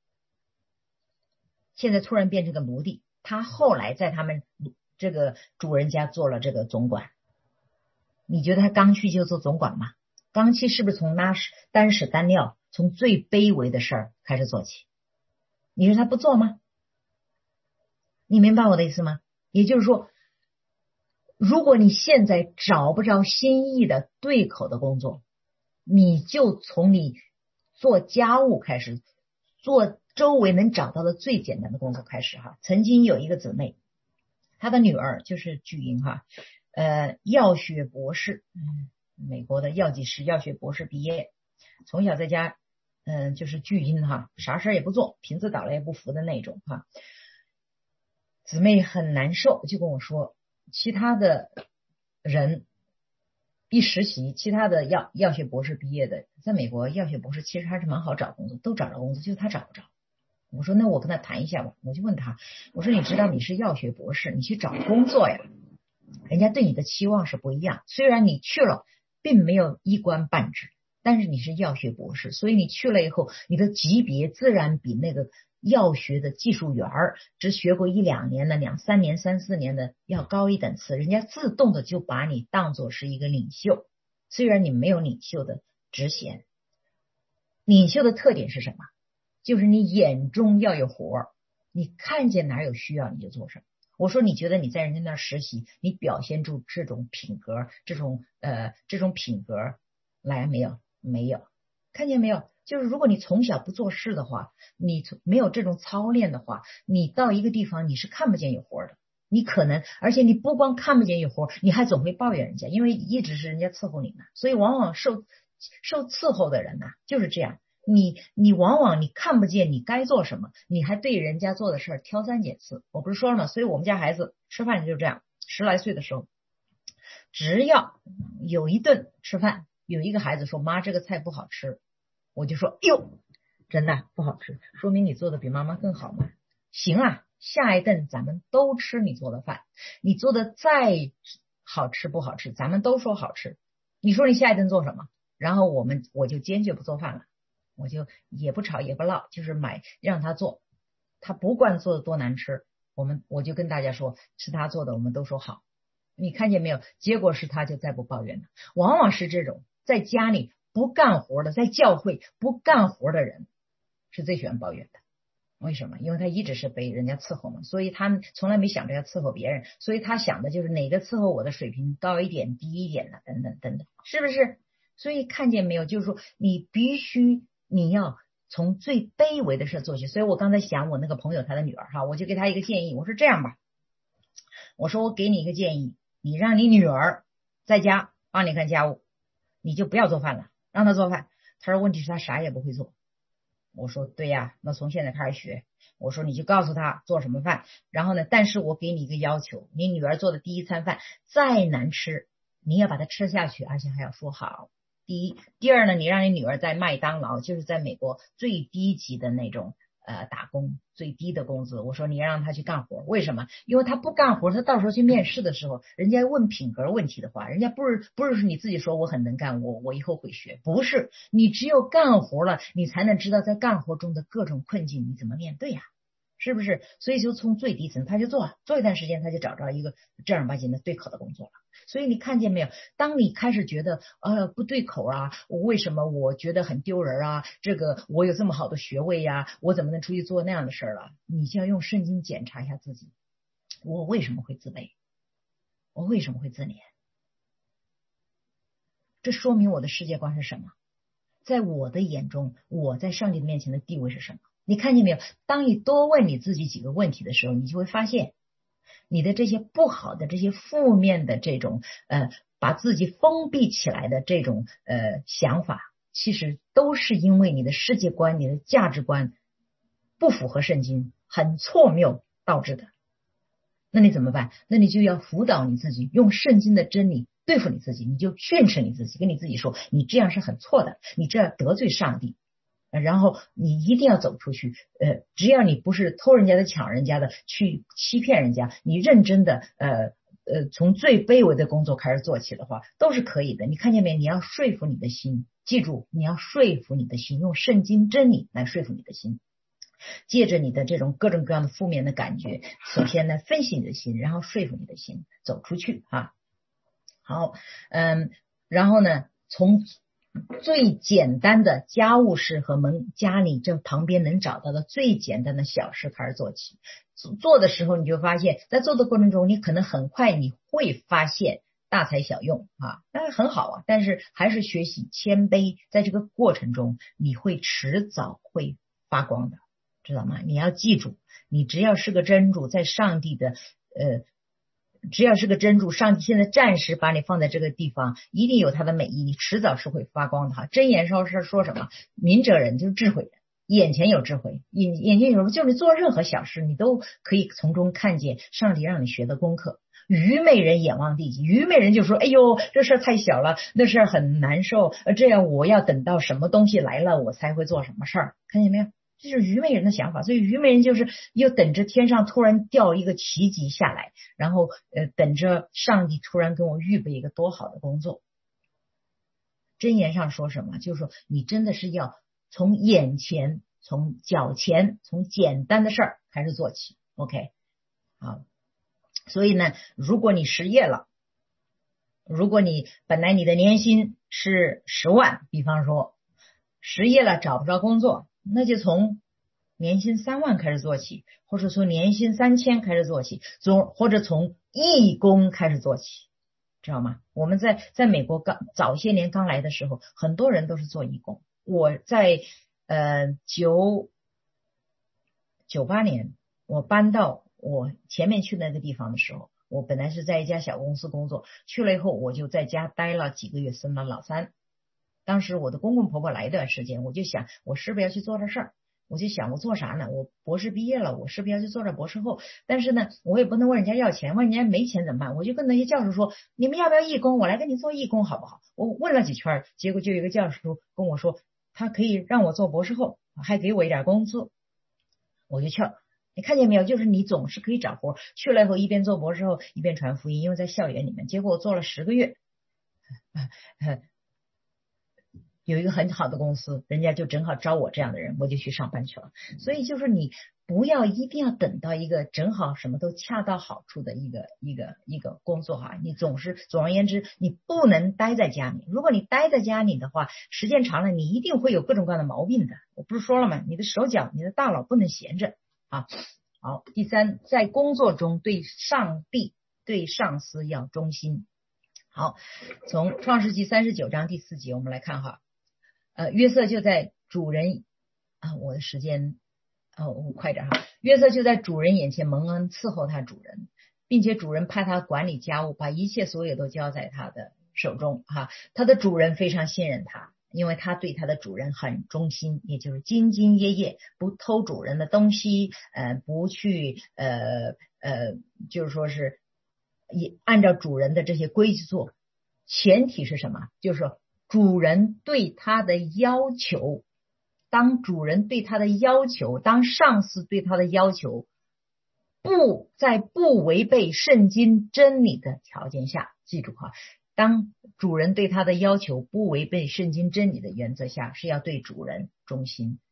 A: 现在突然变成个奴隶。他后来在他们这个主人家做了这个总管。你觉得他刚去就做总管吗？刚去是不是从拉屎单屎单尿，从最卑微的事儿开始做起？你说他不做吗？你明白我的意思吗？也就是说，如果你现在找不着心意的对口的工作，你就从你做家务开始，做周围能找到的最简单的工作开始哈。曾经有一个姊妹，她的女儿就是巨婴哈，呃，药学博士，嗯，美国的药剂师，药学博士毕业，从小在家，嗯、呃，就是巨婴哈，啥事也不做，瓶子倒了也不扶的那种哈。姊妹很难受，就跟我说，其他的人一实习，其他的药药学博士毕业的，在美国药学博士其实还是蛮好找工作，都找着工作，就他找不着。我说那我跟他谈一下吧，我就问他，我说你知道你是药学博士，你去找工作呀，人家对你的期望是不一样。虽然你去了，并没有一官半职，但是你是药学博士，所以你去了以后，你的级别自然比那个药学的技术员儿，只学过一两年的、两三年、三四年的要高一等次，人家自动的就把你当作是一个领袖。虽然你没有领袖的职衔，领袖的特点是什么？就是你眼中要有活儿，你看见哪有需要你就做什么。我说你觉得你在人家那儿实习，你表现出这种品格，这种呃这种品格来没有？没有，看见没有？就是如果你从小不做事的话，你没有这种操练的话，你到一个地方你是看不见有活的。你可能，而且你不光看不见有活，你还总会抱怨人家，因为一直是人家伺候你呢。所以往往受受伺候的人呐、啊，就是这样。你你往往你看不见你该做什么，你还对人家做的事儿挑三拣四。我不是说了吗？所以我们家孩子吃饭就这样，十来岁的时候，只要有一顿吃饭，有一个孩子说妈这个菜不好吃，我就说哟，真的不好吃，说明你做的比妈妈更好嘛。行啊，下一顿咱们都吃你做的饭，你做的再好吃不好吃，咱们都说好吃。你说你下一顿做什么？然后我们我就坚决不做饭了。我就也不吵也不闹，就是买让他做，他不管做的多难吃，我们我就跟大家说是他做的，我们都说好。你看见没有？结果是他就再不抱怨了。往往是这种在家里不干活的，在教会不干活的人是最喜欢抱怨的。为什么？因为他一直是被人家伺候嘛，所以他从来没想着要伺候别人，所以他想的就是哪个伺候我的水平高一点、低一点的，等等等等，是不是？所以看见没有？就是说你必须。你要从最卑微的事做起，所以我刚才想我那个朋友他的女儿哈，我就给他一个建议，我说这样吧，我说我给你一个建议，你让你女儿在家帮你看家务，你就不要做饭了，让她做饭。他说问题是他啥也不会做。我说对呀，那从现在开始学。我说你就告诉他做什么饭，然后呢，但是我给你一个要求，你女儿做的第一餐饭再难吃，你要把它吃下去，而且还要说好。第一，第二呢，你让你女儿在麦当劳，就是在美国最低级的那种呃打工，最低的工资。我说你让她去干活，为什么？因为她不干活，她到时候去面试的时候，人家问品格问题的话，人家不是不是你自己说我很能干，我我以后会学，不是，你只有干活了，你才能知道在干活中的各种困境你怎么面对呀、啊， 是不是？所以就从最低层他就做，做一段时间他就找着一个正儿八经的对口的工作了。所以你看见没有？当你开始觉得呃不对口啊，为什么我觉得很丢人啊？这个我有这么好的学位呀、啊，我怎么能出去做那样的事儿了？你就要用圣经检查一下自己，我为什么会自卑？我为什么会自怜？这说明我的世界观是什么？在我的眼中，我在上帝面前的地位是什么？你看见没有？当你多问你自己几个问题的时候，你就会发现你的这些不好的、这些负面的这种呃，把自己封闭起来的这种呃想法，其实都是因为你的世界观、你的价值观不符合圣经，很错谬导致的。那你怎么办？那你就要辅导你自己，用圣经的真理对付你自己，你就训斥你自己，跟你自己说，你这样是很错的，你这样得罪上帝。然后你一定要走出去，呃，只要你不是偷人家的、抢人家的，去欺骗人家，你认真的，呃呃，从最卑微的工作开始做起的话，都是可以的。你看见没？你要说服你的心，记住，你要说服你的心，用圣经真理来说服你的心。借着你的这种各种各样的负面的感觉，首先呢，分析你的心，然后说服你的心，走出去啊。好，嗯，然后呢，从最简单的家务事和门家里这旁边能找到的最简单的小事开始做起。做的时候你就发现，在做的过程中，你可能很快你会发现大材小用啊，当然很好啊，但是还是学习谦卑，在这个过程中你会迟早会发光的，知道吗？你要记住，你只要是个真主，在上帝的呃。只要是个真主，上帝现在暂时把你放在这个地方，一定有他的美意，你迟早是会发光的哈。箴言说是说什么？明哲人就是智慧人，眼前有智慧，眼眼前有，就是做任何小事，你都可以从中看见上帝让你学的功课。愚昧人眼望地极，愚昧人就说：“哎呦，这事太小了，那事很难受，这样我要等到什么东西来了，我才会做什么事儿。”看见没有？这是愚昧人的想法，所以愚昧人就是又等着天上突然掉一个奇迹下来，然后呃等着上帝突然给我预备一个多好的工作。箴言上说什么？就是说你真的是要从眼前、从脚前、从简单的事儿开始做起。OK， 好，所以呢，如果你失业了，如果你本来你的年薪是十万，比方说失业了找不着工作，那就从年薪三万开始做起，或者从年薪三千开始做起，从或者从义工开始做起，知道吗？我们在在美国刚早些年刚来的时候，很多人都是做义工。我在呃九九八年我搬到我前面去那个地方的时候，我本来是在一家小公司工作，去了以后我就在家待了几个月，生了老三。当时我的公公婆婆来一段时间，我就想我是不是要去做这事儿？我就想我做啥呢？我博士毕业了，我是不是要去做这博士后？但是呢，我也不能问人家要钱，问人家没钱怎么办？我就跟那些教授说，你们要不要义工？我来跟你做义工好不好？我问了几圈，结果就有一个教授跟我说，他可以让我做博士后，还给我一点工资，我就去了。你看见没有？就是你总是可以找活，去了以后一边做博士后一边传福音，因为在校园里面。结果我做了十个月。有一个很好的公司，人家就正好招我这样的人，我就去上班去了。所以就是你不要一定要等到一个正好什么都恰到好处的一个一个一个工作哈，你总是总而言之，你不能待在家里。如果你待在家里的话，时间长了，你一定会有各种各样的毛病的。我不是说了吗？你的手脚、你的大脑不能闲着啊。好，第三，在工作中对上帝、对上司要忠心。好，从创世纪三十九章第四节我们来看哈。呃，约瑟就在主人啊，我的时间哦，我快点哈。约瑟就在主人眼前蒙恩伺候他主人，并且主人派他管理家务，把一切所有都交在他的手中哈。他的主人非常信任他，因为他对他的主人很忠心，也就是兢兢业业，不偷主人的东西，呃，不去呃呃，就是说是也按照主人的这些规矩做。前提是什么？就是说主人对他的要求，当主人对他的要求，当上司对他的要求，不在不违背圣经真理的条件下，记住哈，当主人对他的要求不违背圣经真理的原则下，是要对主人忠心，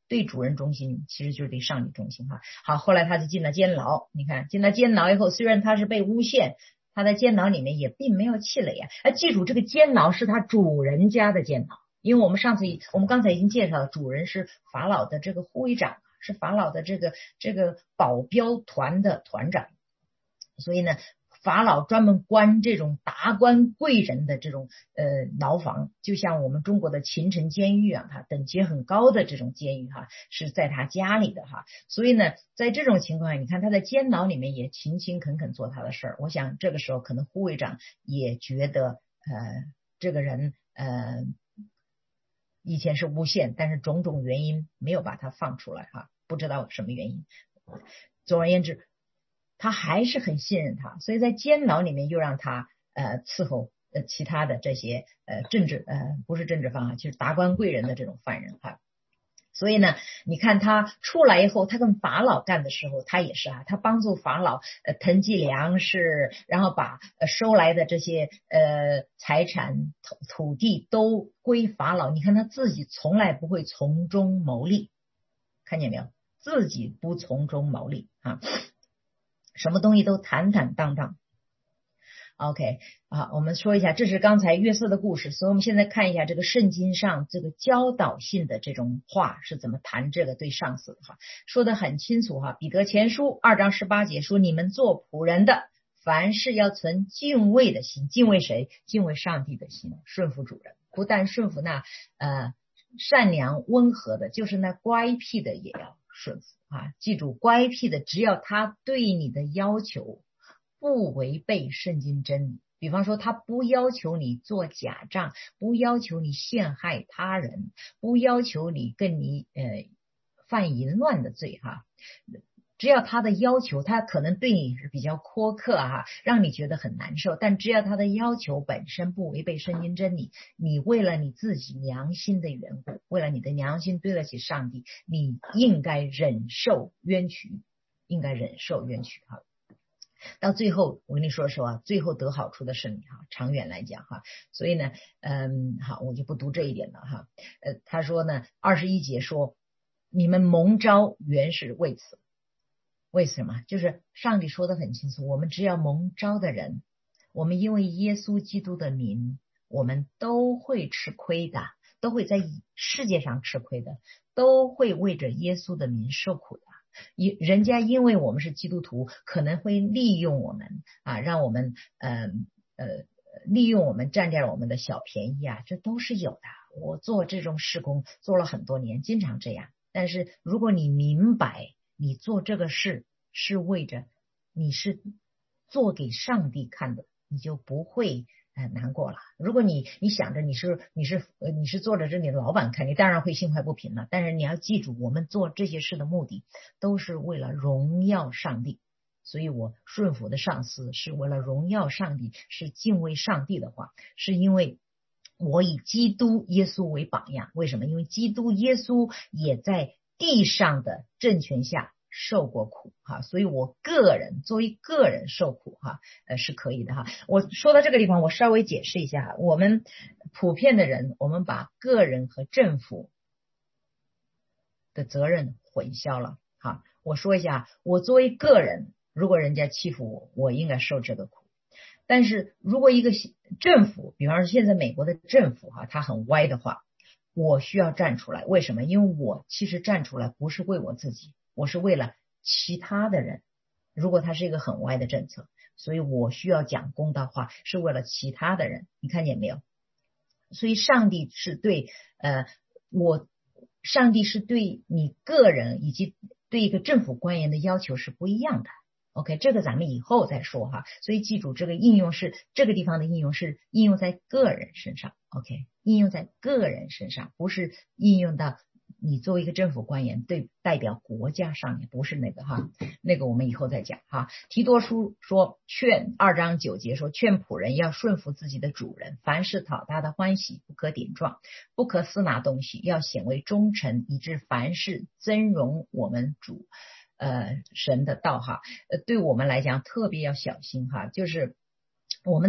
A: 对主人忠心，其实就是对上帝忠心哈。好，后来他就进了监牢，你看进了监牢以后，虽然他是被诬陷，他在监牢里面也并没有气馁啊。哎，记住这个监牢是他主人家的监牢，因为我们上次我们刚才已经介绍了，主人是法老的这个护卫长，是法老的这个这个保镖团的团长，所以呢。法老专门关这种达官贵人的这种呃牢房，就像我们中国的秦城监狱啊，哈，等级很高的这种监狱哈，是在他家里的哈。所以呢，在这种情况下，你看他在监牢里面也勤勤恳恳做他的事儿。我想这个时候可能护卫长也觉得呃这个人呃以前是诬陷，但是种种原因没有把他放出来哈，不知道什么原因。总而言之。他还是很信任他，所以在监牢里面又让他呃伺候呃其他的这些呃政治呃不是政治犯啊，就是达官贵人的这种犯人哈。所以呢，你看他出来以后，他跟法老干的时候，他也是啊，他帮助法老呃囤积粮食，然后把呃收来的这些呃财产土土地都归法老。你看他自己从来不会从中牟利，看见没有？自己不从中牟利啊。什么东西都坦坦荡荡。OK 啊，我们说一下，这是刚才约瑟的故事，所以我们现在看一下这个圣经上这个教导性的这种话是怎么谈这个对上司的哈，说得很清楚哈。彼得前书二章十八节说，你们做仆人的，凡事要存敬畏的心，敬畏谁？敬畏上帝的心，顺服主人，不但顺服那呃善良温和的，就是那乖僻的也要顺服。啊，记住，乖僻的，只要他对你的要求不违背圣经真理，比方说他不要求你做假账，不要求你陷害他人，不要求你跟你呃犯淫乱的罪哈。只要他的要求，他可能对你是比较苛刻啊，让你觉得很难受，但只要他的要求本身不违背圣经真理，你为了你自己良心的缘故，为了你的良心对得起上帝，你应该忍受冤屈，应该忍受冤屈哈。到最后我跟你说说啊，最后得好处的是你哈，长远来讲哈。所以呢嗯好，我就不读这一点了哈。呃他说呢二十一节说，你们蒙召原是为此。为什么？就是上帝说得很清楚，我们只要蒙召的人，我们因为耶稣基督的名，我们都会吃亏的，都会在世界上吃亏的，都会为着耶稣的名受苦的。人家因为我们是基督徒，可能会利用我们啊，让我们呃呃利用我们，占点我们的小便宜啊，这都是有的。我做这种事工做了很多年，经常这样。但是如果你明白你做这个事是为着你是做给上帝看的，你就不会呃难过了。如果你你想着你是你是呃你是做着这你的老板看，你当然会心怀不平了。但是你要记住，我们做这些事的目的都是为了荣耀上帝。所以我顺服的上司是为了荣耀上帝，是敬畏上帝的话，是因为我以基督耶稣为榜样。为什么？因为基督耶稣也在地上的政权下受过苦哈，所以我个人作为个人受苦哈，呃是可以的哈。我说到这个地方，我稍微解释一下，我们普遍的人，我们把个人和政府的责任混淆了哈。我说一下，我作为个人，如果人家欺负我，我应该受这个苦。但是如果一个政府，比方说现在美国的政府哈，它很歪的话，我需要站出来。为什么？因为我其实站出来不是为我自己，我是为了其他的人。如果它是一个很歪的政策，所以我需要讲公道话，是为了其他的人。你看见没有？所以上帝是对呃我，上帝是对你个人以及对一个政府官员的要求是不一样的。OK， 这个咱们以后再说哈。所以记住，这个应用是这个地方的应用是应用在个人身上。OK， 应用在个人身上，不是应用到你作为一个政府官员对代表国家上面，不是那个哈，那个我们以后再讲哈。提多书说，劝二章九节说，劝仆人要顺服自己的主人，凡事讨他的欢喜，不可顶撞，不可私拿东西，要显为忠诚，以致凡事增荣我们主。呃，神的道哈，呃，对我们来讲特别要小心哈，就是我们的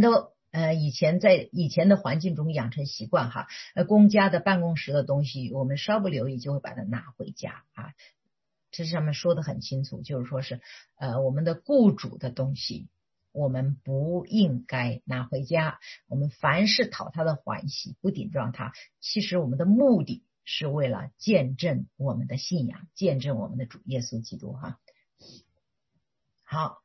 A: 呃，以前在以前的环境中养成习惯哈，呃，公家的办公室的东西，我们稍不留意就会把它拿回家啊。这上面说的很清楚，就是说是呃我们的雇主的东西，我们不应该拿回家。我们凡是讨他的欢喜，不顶撞他，其实我们的目的是为了见证我们的信仰，见证我们的主耶稣基督哈。好。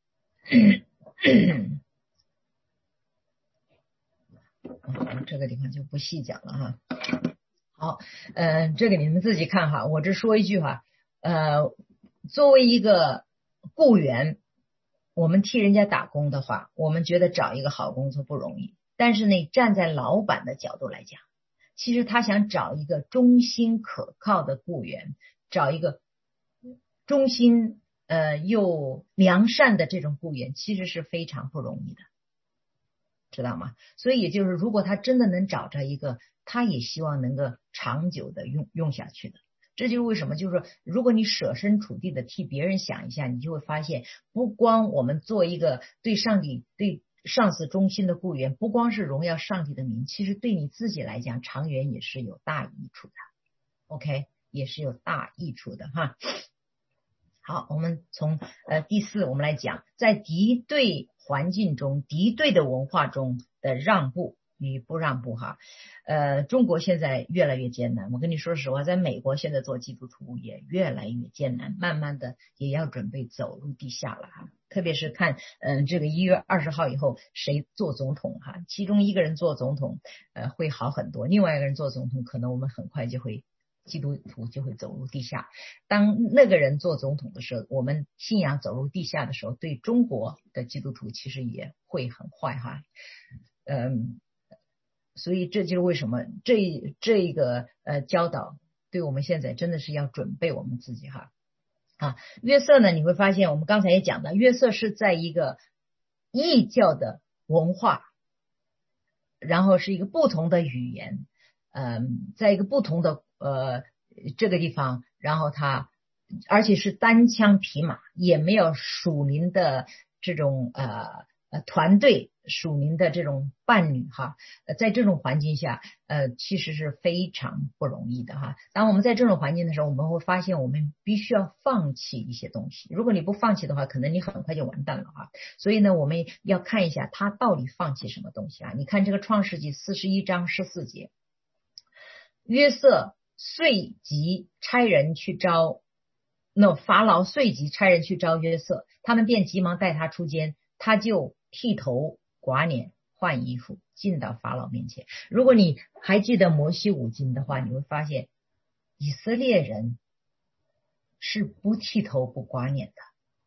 A: 嗯，这个地方就不细讲了哈。好，呃，这个你们自己看哈。我只说一句哈，呃，作为一个雇员，我们替人家打工的话，我们觉得找一个好工作不容易。但是呢，站在老板的角度来讲，其实他想找一个忠心可靠的雇员，找一个忠心呃又良善的这种雇员，其实是非常不容易的。知道吗？所以也就是，如果他真的能找着一个，他也希望能够长久的用用下去的。这就是为什么，就是说，如果你设身处地的替别人想一下，你就会发现，不光我们做一个对上帝、对上司忠心的雇员，不光是荣耀上帝的名，其实对你自己来讲，长远也是有大益处的。OK， 也是有大益处的哈。好，我们从呃第四，我们来讲，在敌对环境中、敌对的文化中的让步与不让步哈。呃，中国现在越来越艰难。我跟你说实话，在美国现在做基督徒也越来越艰难，慢慢的也要准备走入地下了哈。特别是看，嗯、呃，这个一月二十号以后谁做总统哈，其中一个人做总统，呃，会好很多；另外一个人做总统，可能我们很快就会。基督徒就会走入地下。当那个人做总统的时候，我们信仰走入地下的时候，对中国的基督徒其实也会很坏哈。嗯，所以这就是为什么这这个呃教导对我们现在真的是要准备我们自己哈。啊，约瑟呢，你会发现我们刚才也讲了，约瑟是在一个异教的文化，然后是一个不同的语言，嗯，在一个不同的呃这个地方，然后他而且是单枪匹马，也没有属灵的这种呃呃团队，属灵的这种伴侣哈，呃，在这种环境下，呃，其实是非常不容易的哈。当我们在这种环境的时候，我们会发现我们必须要放弃一些东西。如果你不放弃的话，可能你很快就完蛋了哈。所以呢，我们要看一下他到底放弃什么东西啊？你看这个创世纪四十一章十四节，约瑟遂即差人去招，那法老遂即差人去招约瑟，他们便急忙带他出监，他就剃头寡脸，换衣服，进到法老面前。如果你还记得摩西五经的话，你会发现以色列人是不剃头不刮脸的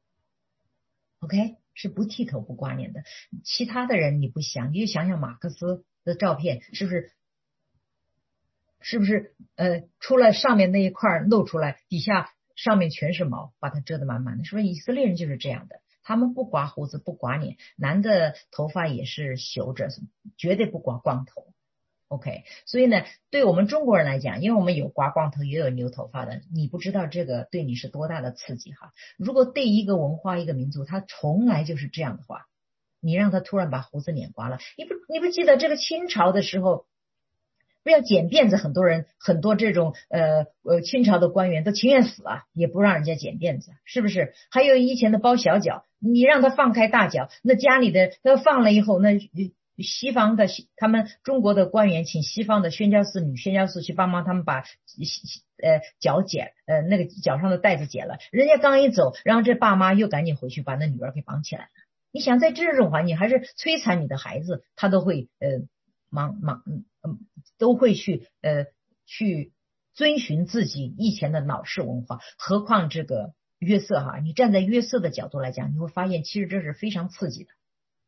A: OK， 是不剃头不刮脸的。其他的人你不想，你就想想马克思的照片，是不是是不是呃，除了上面那一块露出来，底下上面全是毛，把它遮得满满的。是不是以色列人就是这样的？他们不刮胡子不刮脸，男的头发也是修着，绝对不刮光头。OK， 所以呢，对我们中国人来讲，因为我们有刮光头也有留头发的，你不知道这个对你是多大的刺激哈。如果对一个文化一个民族，他从来就是这样的话，你让他突然把胡子脸刮了，你不你不记得这个清朝的时候，不要剪辫子，很多人很多这种呃呃清朝的官员都情愿死啊，也不让人家剪辫子，是不是？还有以前的包小脚，你让他放开大脚，那家里的他放了以后，那西方的他们中国的官员请西方的宣教士女宣教士去帮忙他们把呃脚解呃那个脚上的带子解了，人家刚一走，然后这爸妈又赶紧回去把那女儿给绑起来了。你想在这种环境还是摧残你的孩子，他都会呃忙忙嗯都会去呃去遵循自己以前的老式文化，何况这个约瑟哈，你站在约瑟的角度来讲，你会发现其实这是非常刺激的。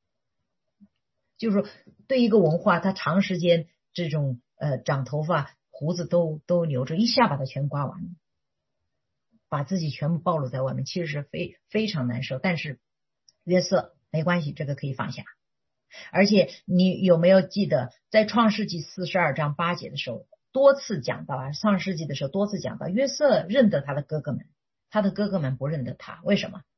A: 就是说对一个文化，它长时间这种呃长头发胡子都都留着，一下把它全刮完，把自己全部暴露在外面，其实是非非常难受。但是约瑟没关系，这个可以放下。而且你有没有记得在创世纪四十二章八节的时候多次讲到啊，创世纪的时候多次讲到约瑟认得他的哥哥们，他的哥哥们不认得他，为什么？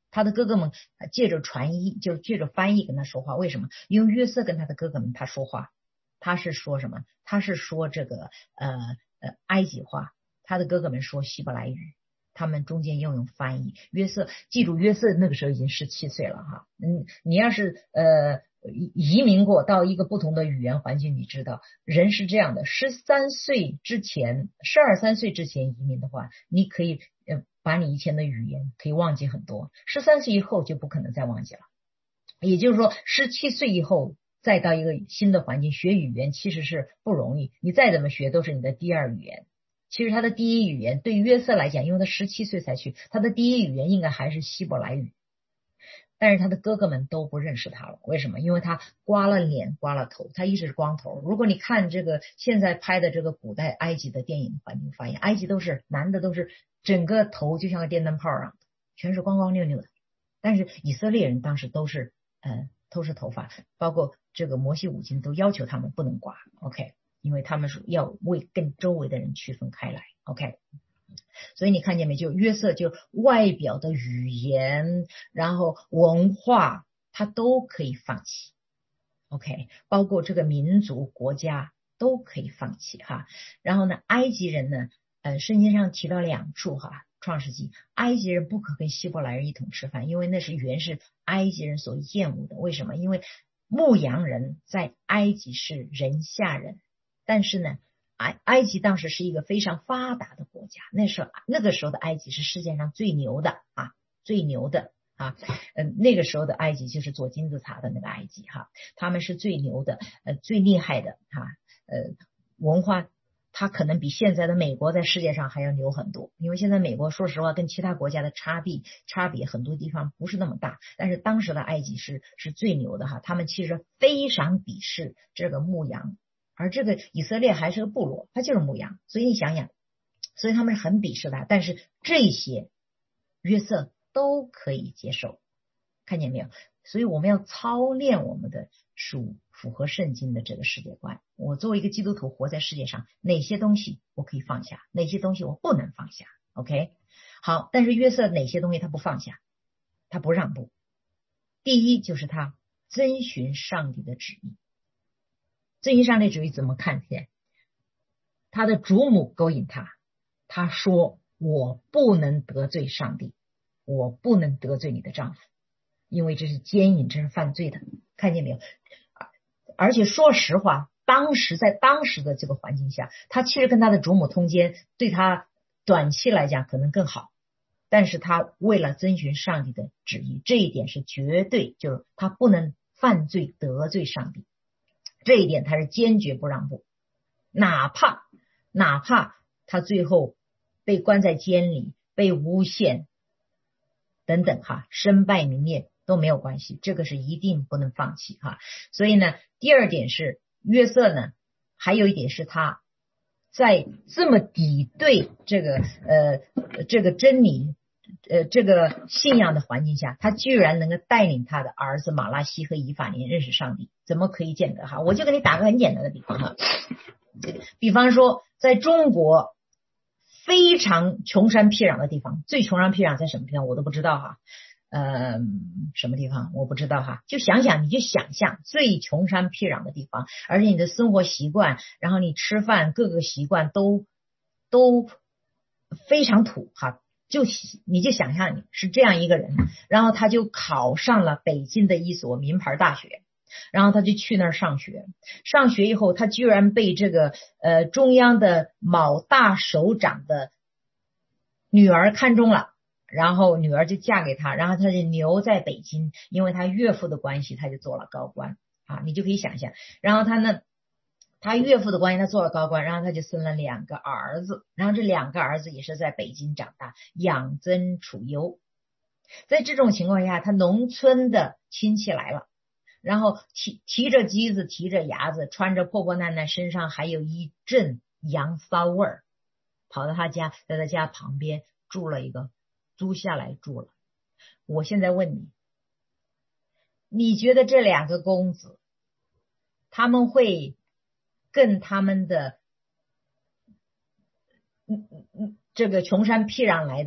A: 他的哥哥们借着传译，就是借着翻译跟他说话。为什么？因为约瑟跟他的哥哥们他说话，他是说什么？他是说这个呃呃埃及话，他的哥哥们说希伯来语，他们中间要用翻译。约瑟，记住约瑟那个时候已经十七岁了哈，嗯，你要是呃移民过到一个不同的语言环境，你知道人是这样的，十三岁之前，十二三岁之前移民的话，你可以呃把你以前的语言可以忘记很多，十三岁以后就不可能再忘记了。也就是说，十七岁以后再到一个新的环境学语言其实是不容易，你再怎么学都是你的第二语言。其实他的第一语言对约瑟来讲，因为他十七岁才去，他的第一语言应该还是希伯来语。但是他的哥哥们都不认识他了，为什么？因为他刮了脸刮了头，他一直是光头。如果你看这个现在拍的这个古代埃及的电影的话，你会发现埃及都是男的都是整个头就像个电灯泡一样，全是光光溜溜的。但是以色列人当时都是呃都是头发，包括这个摩西五经都要求他们不能刮 ，OK， 因为他们是要为跟周围的人区分开来 ，OK。所以你看见没？就约瑟就外表的语言，然后文化，他都可以放弃 ，OK， 包括这个民族国家都可以放弃哈。然后呢，埃及人呢，呃，圣经上提到两处哈，创世纪，埃及人不可跟希伯来人一同吃饭，因为那是原是埃及人所厌恶的。为什么？因为牧羊人在埃及是人下人，但是呢。埃埃及当时是一个非常发达的国家，那时候那个时候的埃及是世界上最牛的啊，最牛的啊，嗯、呃，那个时候的埃及就是做金字塔的那个埃及哈，他们是最牛的，呃，最厉害的哈，呃，文化它可能比现在的美国在世界上还要牛很多，因为现在美国说实话跟其他国家的差别差别很多地方不是那么大，但是当时的埃及是是最牛的哈，他们其实非常鄙视这个牧羊。而这个以色列还是个部落，他就是牧羊，所以你想想，所以他们是很鄙视他，但是这些约瑟都可以接受，看见没有？所以我们要操练我们的属符合圣经的这个世界观。我作为一个基督徒活在世界上，哪些东西我可以放下，哪些东西我不能放下 ，OK？ 好，但是约瑟哪些东西他不放下，他不让步。第一就是他遵循上帝的旨意。遵循上帝旨意怎么看见？他的主母勾引他，他说我不能得罪上帝，我不能得罪你的丈夫，因为这是奸淫，这是犯罪的，看见没有？而且说实话，当时在当时的这个环境下，他其实跟他的主母通奸，对他短期来讲可能更好，但是他为了遵循上帝的旨意，这一点是绝对，就是他不能犯罪得罪上帝。这一点他是坚决不让步，哪怕哪怕他最后被关在监里，被诬陷等等哈，身败名裂都没有关系，这个是一定不能放弃哈。所以呢，第二点是约瑟呢，还有一点是他在这么抵对这个呃这个真理。呃，这个信仰的环境下，他居然能够带领他的儿子马拉西和以法莲认识上帝，怎么可以见得哈？我就给你打个很简单的比方哈，比方说，在中国非常穷山僻壤的地方，最穷山僻壤在什么地方我都不知道哈，呃，什么地方我不知道哈，就想想，你就想象最穷山僻壤的地方，而且你的生活习惯，然后你吃饭各个习惯都都非常土哈。就你就想象你是这样一个人，然后他就考上了北京的一所名牌大学，然后他就去那儿上学，上学以后他居然被这个呃中央的某大首长的女儿看中了，然后女儿就嫁给他，然后他就留在北京，因为他岳父的关系他就做了高官啊，你就可以想象，然后他呢他岳父的关系他做了高官，然后他就生了两个儿子，然后这两个儿子也是在北京长大，养尊处优。在这种情况下，他农村的亲戚来了，然后提提着机子提着牙子，穿着破破烂烂，身上还有一阵羊骚味儿，跑到他家，在他家旁边住了一个，租下来住了。我现在问你，你觉得这两个公子他们会跟他们的嗯嗯这个穷山僻壤来的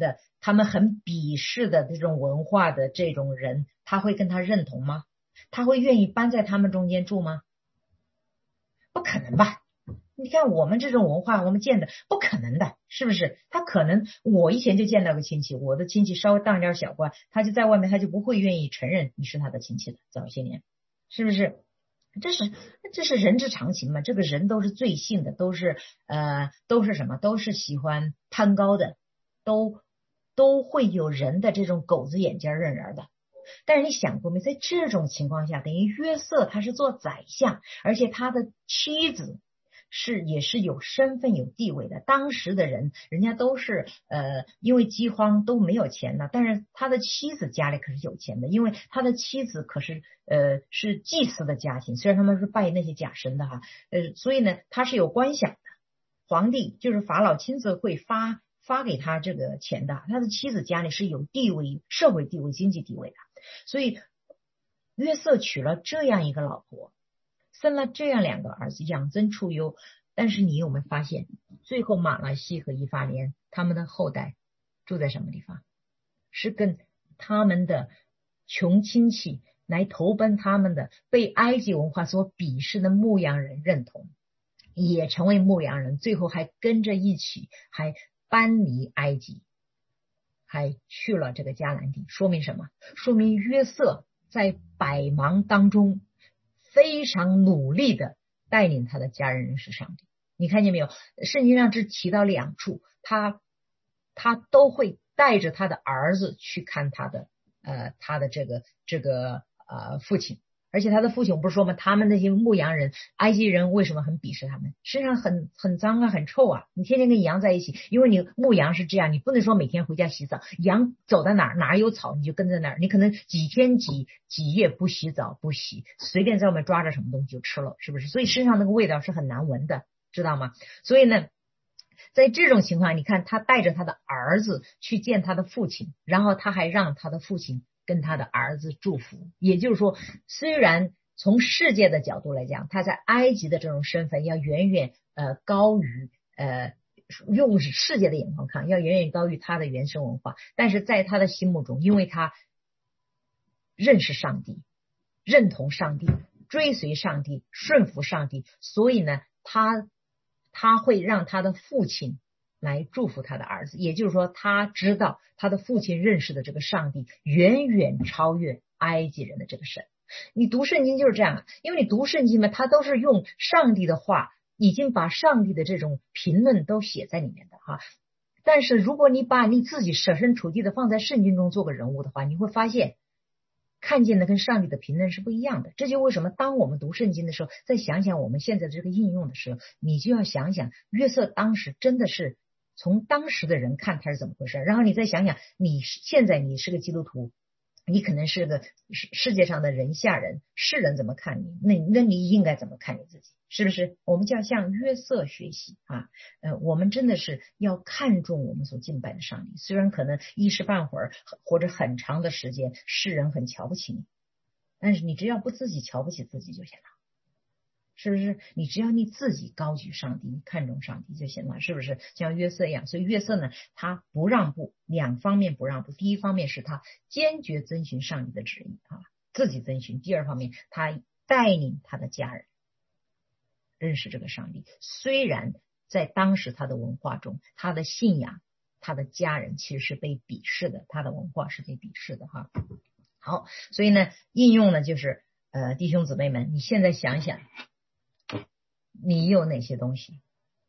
A: 他们很鄙视的这种文化的这种人，他会跟他认同吗？他会愿意搬在他们中间住吗？不可能吧。你看我们这种文化，我们见的不可能的，是不是？他可能，我以前就见到个亲戚，我的亲戚稍微当点小官，他就在外面，他就不会愿意承认你是他的亲戚的，早些年，是不是？这是这是人之常情嘛，这个人都是罪性的，都是呃都是什么？都是喜欢攀高的，都都会有人的这种狗子眼尖认人的。但是你想过没，在这种情况下，等于约瑟他是做宰相，而且他的妻子是也是有身份有地位的。当时的人人家都是呃因为饥荒都没有钱了，但是他的妻子家里可是有钱的，因为他的妻子可是呃是祭司的家庭，虽然他们是拜那些假神的哈，呃所以呢他是有官饷的，皇帝就是法老亲自会发发给他这个钱的，他的妻子家里是有地位、社会地位、经济地位的。所以约瑟娶了这样一个老婆，生了这样两个儿子，养尊处优。但是你有没有发现，最后马拉西和以法莲他们的后代住在什么地方？是跟他们的穷亲戚来投奔他们的被埃及文化所鄙视的牧羊人认同，也成为牧羊人，最后还跟着一起还搬离埃及，还去了这个迦南地。说明什么？说明约瑟在百忙当中非常努力的带领他的家人认识上帝。你看见没有？圣经上只提到两处，他他都会带着他的儿子去看他的呃他的这个这个呃父亲。而且他的父亲不是说吗？他们那些牧羊人，埃及人为什么很鄙视他们？身上很很脏啊，很臭啊！你天天跟羊在一起，因为你牧羊是这样，你不能说每天回家洗澡。羊走到哪儿，哪儿有草你就跟在哪儿，你可能几天几几夜不洗澡不洗，随便在外面抓着什么东西就吃了，是不是？所以身上那个味道是很难闻的，知道吗？所以呢，在这种情况，你看他带着他的儿子去见他的父亲，然后他还让他的父亲跟他的儿子祝福。也就是说，虽然从世界的角度来讲，他在埃及的这种身份要远远呃高于呃用世界的眼光看，要远远高于他的原生文化，但是在他的心目中，因为他认识上帝，认同上帝，追随上帝，顺服上帝，所以呢，他他会让他的父亲来祝福他的儿子。也就是说，他知道他的父亲认识的这个上帝远远超越埃及人的这个神。你读圣经就是这样，因为你读圣经嘛，他都是用上帝的话，已经把上帝的这种评论都写在里面的哈。但是如果你把你自己设身处地的放在圣经中做个人物的话，你会发现看见的跟上帝的评论是不一样的。这就为什么当我们读圣经的时候，再想想我们现在的这个应用的时候，你就要想想约瑟当时真的是从当时的人看他是怎么回事，然后你再想想你现在你是个基督徒，你可能是个世界上的人下人，世人怎么看你，那那你应该怎么看你自己，是不是？我们就要向约瑟学习啊！呃，我们真的是要看重我们所敬拜的上帝，虽然可能一时半会儿或者很长的时间，世人很瞧不起你，但是你只要不自己瞧不起自己就行了，是不是？你只要你自己高举上帝，看重上帝就行了，是不是？像约瑟一样，所以约瑟呢，他不让步，两方面不让步。第一方面是他坚决遵循上帝的旨意啊，自己遵循；第二方面，他带领他的家人认识这个上帝。虽然在当时他的文化中，他的信仰，他的家人其实是被鄙视的，他的文化是被鄙视的哈。好，所以呢，应用呢就是呃，弟兄姊妹们，你现在想想。你有哪些东西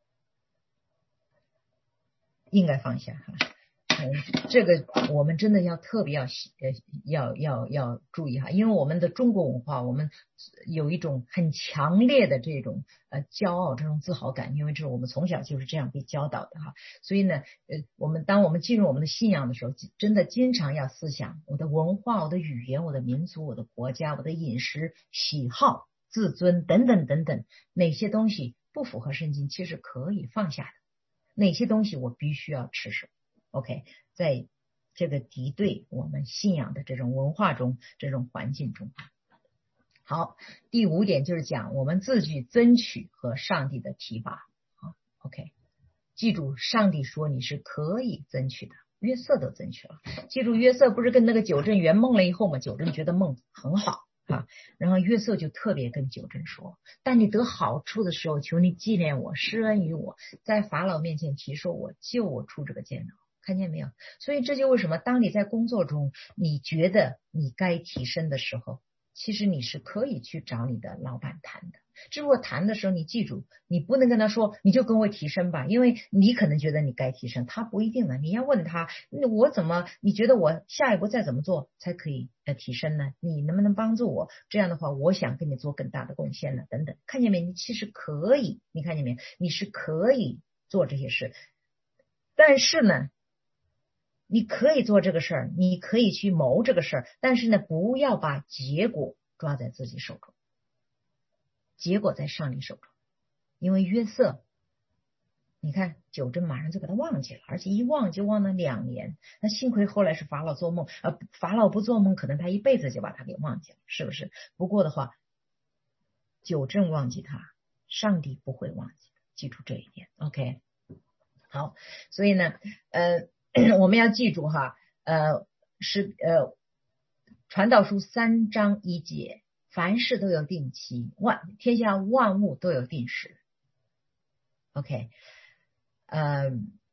A: 应该放下哈？嗯，这个我们真的要特别要呃要要要注意哈，因为我们的中国文化，我们有一种很强烈的这种呃骄傲、这种自豪感，因为这是我们从小就是这样被教导的哈。所以呢，呃，我们当我们进入我们的信仰的时候，真的经常要思想我的文化、我的语言、我的民族、我的国家、我的饮食喜好。自尊等等等等，哪些东西不符合圣经，其实可以放下的；哪些东西我必须要持守。OK， 在这个敌对我们信仰的这种文化中、这种环境中。好，第五点就是讲我们自己争取和上帝的提拔。好 ，OK， 记住，上帝说你是可以争取的， 约瑟都争取了。记住，约瑟不是跟那个九正圆梦了以后嘛，九正觉得梦很好啊，然后约瑟就特别跟九正说，当你得好处的时候，求你纪念我，施恩于我，在法老面前提说我，救我出这个监牢。看见没有？所以这就为什么当你在工作中你觉得你该提升的时候，其实你是可以去找你的老板谈的。只不过谈的时候你记住，你不能跟他说你就跟我提升吧，因为你可能觉得你该提升，他不一定的。你要问他，我怎么你觉得我下一步再怎么做才可以呃提升呢？你能不能帮助我？这样的话我想跟你做更大的贡献呢，等等。看见没？你其实可以，你看见没？你是可以做这些事，但是呢你可以做这个事儿，你可以去谋这个事儿，但是呢，不要把结果抓在自己手中，结果在上帝手中。因为约瑟，你看九正马上就给他忘记了，而且一忘就忘了两年。那幸亏后来是法老做梦，呃，法老不做梦，可能他一辈子就把他给忘记了，是不是？不过的话，九正忘记他，上帝不会忘记的，记住这一点。OK， 好，所以呢，呃。我们要记住哈，呃，是呃，传道书三章一节，凡事都有定期，万天下万物都有定时。OK， 呃，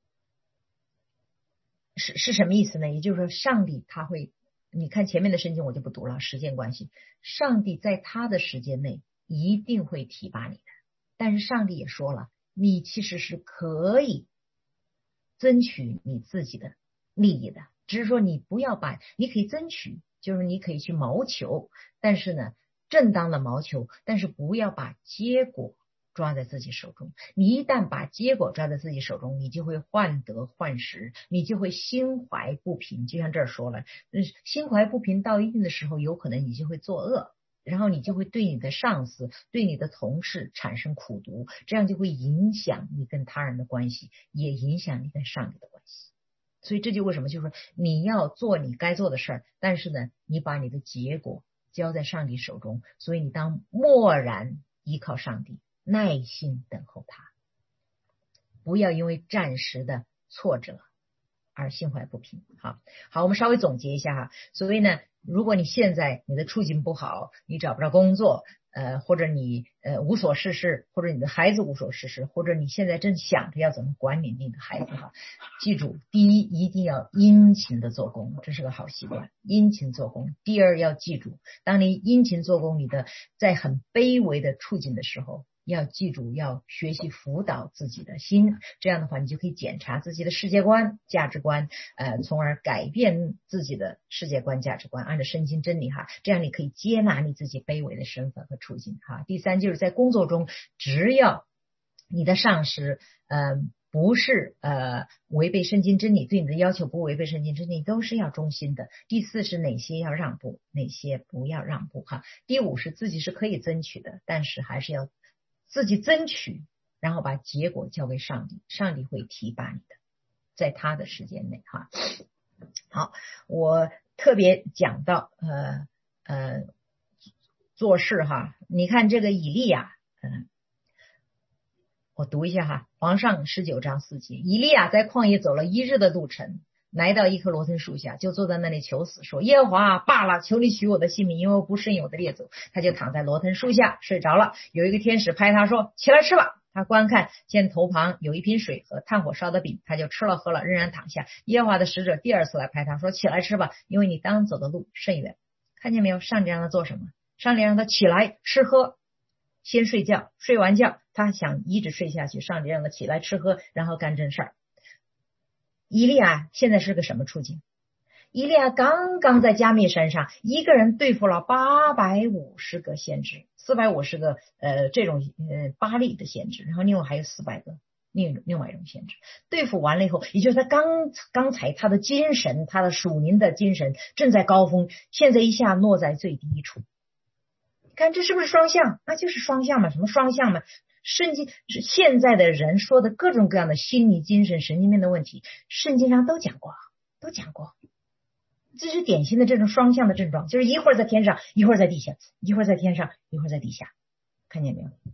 A: 是是什么意思呢？也就是说，上帝他会，你看前面的圣经我就不读了，时间关系，上帝在他的时间内一定会提拔你的，但是上帝也说了，你其实是可以争取你自己的利益的，只是说你不要把，你可以争取，就是你可以去谋求，但是呢，正当的谋求，但是不要把结果抓在自己手中。你一旦把结果抓在自己手中，你就会患得患失，你就会心怀不平。就像这儿说了，嗯，心怀不平到一定的时候，有可能你就会作恶。然后你就会对你的上司、对你的同事产生苦毒，这样就会影响你跟他人的关系，也影响你跟上帝的关系。所以这就为什么就是说你要做你该做的事儿，但是呢，你把你的结果交在上帝手中，所以你当默然依靠上帝，耐心等候他，不要因为暂时的挫折而心怀不平。好，好，我们稍微总结一下哈。所以呢，如果你现在你的处境不好，你找不着工作，呃，或者你呃无所事事，或者你的孩子无所事事，或者你现在正想着要怎么管理你的孩子哈，记住，第一一定要殷勤的做工，这是个好习惯，殷勤做工。第二要记住，当你殷勤做工，你的在很卑微的处境的时候，要记住要学习辅导自己的心，这样的话你就可以检查自己的世界观价值观，呃，从而改变自己的世界观价值观，按照圣经真理哈，这样你可以接纳你自己卑微的身份和处境哈。第三就是在工作中，只要你的上司呃不是呃违背圣经真理，对你的要求不违背圣经真理，都是要忠心的。第四是哪些要让步，哪些不要让步哈。第五是自己是可以争取的，但是还是要自己争取，然后把结果交给上帝，上帝会提拔你的，在他的时间内哈。好，我特别讲到呃呃做事哈，你看这个以利亚，嗯、呃，我读一下哈，王上十九章四节，以利亚在旷野走了一日的路程，来到一棵罗藤树下，就坐在那里求死，说耶和华罢了，求你取我的性命，因为我不胜有的列祖。他就躺在罗藤树下睡着了，有一个天使拍他说起来吃吧。他观看见头旁有一瓶水和炭火烧的饼，他就吃了喝了，仍然躺下。耶和华的使者第二次来拍他说起来吃吧，因为你当走的路甚远。看见没有？上帝让他做什么？上帝让他起来吃喝，先睡觉，睡完觉他想一直睡下去，上帝让他起来吃喝，然后干正事儿。以利亚现在是个什么处境？以利亚刚刚在加密山上一个人对付了八百五十个先知，四百五十个呃这种呃巴力的先知，然后另外还有四百个另另外一种先知。对付完了以后，也就是他刚刚才他的精神，他的属灵的精神正在高峰，现在一下落在最低处。看这是不是双向？那就是双向嘛，什么双向嘛？圣经是现在的人说的各种各样的心理、精神、神经面的问题，圣经上都讲过，都讲过。这是典型的这种双向的症状，就是一会儿在天上，一会儿在地下，一会儿在天上，一会儿在地下，看见没有？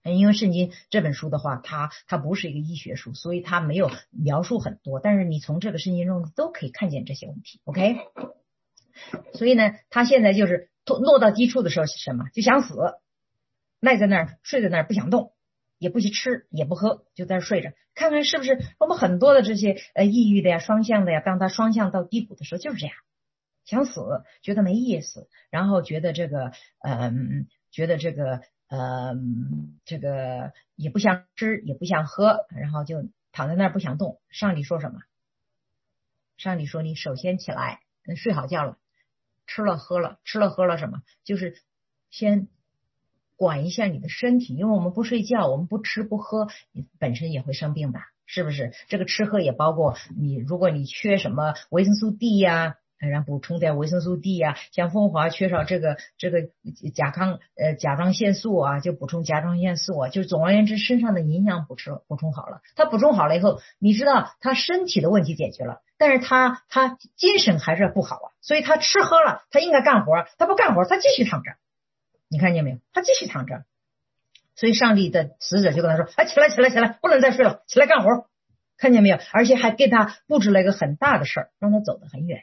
A: 因为圣经这本书的话，它它不是一个医学书，所以它没有描述很多，但是你从这个圣经中都可以看见这些问题 OK。 所以呢他现在就是落到低处的时候是什么，就想死，赖在那儿睡在那儿不想动，也不去吃也不喝，就在那睡着。看看是不是我们很多的这些呃抑郁的呀双向的呀，当他双向到低谷的时候就是这样，想死，觉得没意思，然后觉得这个嗯觉得这个呃，这个也不想吃也不想喝，然后就躺在那儿不想动。上帝说什么？上帝说你首先起来，睡好觉了，吃了喝了，吃了喝了什么？就是先管一下你的身体，因为我们不睡觉，我们不吃不喝，你本身也会生病的，是不是？这个吃喝也包括你，如果你缺什么维生素 D 呀、啊，然后补充点维生素 D 啊，像风华缺少这个这个甲康呃甲状腺素啊，就补充甲状腺素啊，就总而言之身上的营养补充补充好了，他补充好了以后，你知道他身体的问题解决了，但是他他精神还是不好啊，所以他吃喝了，他应该干活，他不干活，他继续躺着，你看见没有？他继续躺着，所以上帝的使者就跟他说：“哎，起来起来起来，不能再睡了，起来干活。”看见没有？而且还给他布置了一个很大的事儿，让他走得很远。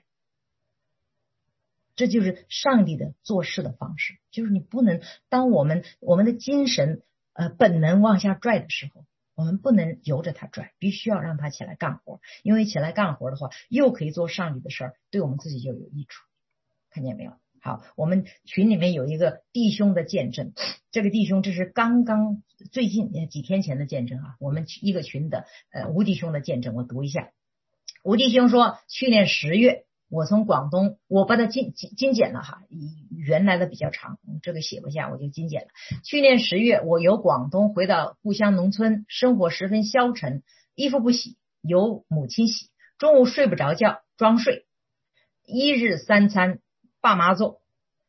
A: 这就是上帝的做事的方式，就是你不能，当我们我们的精神呃本能往下拽的时候，我们不能由着他拽，必须要让他起来干活，因为起来干活的话，又可以做上帝的事儿，对我们自己就有益处。看见没有？好，我们群里面有一个弟兄的见证，这个弟兄这是刚刚最近几天前的见证啊，我们一个群的呃吴弟兄的见证，我读一下。吴弟兄说，去年十月。我从广东，我把它精精精简了哈，原来的比较长，这个写不下，我就精简了。去年十月，我由广东回到故乡农村，生活十分消沉，衣服不洗，由母亲洗，中午睡不着觉，装睡，一日三餐爸妈做，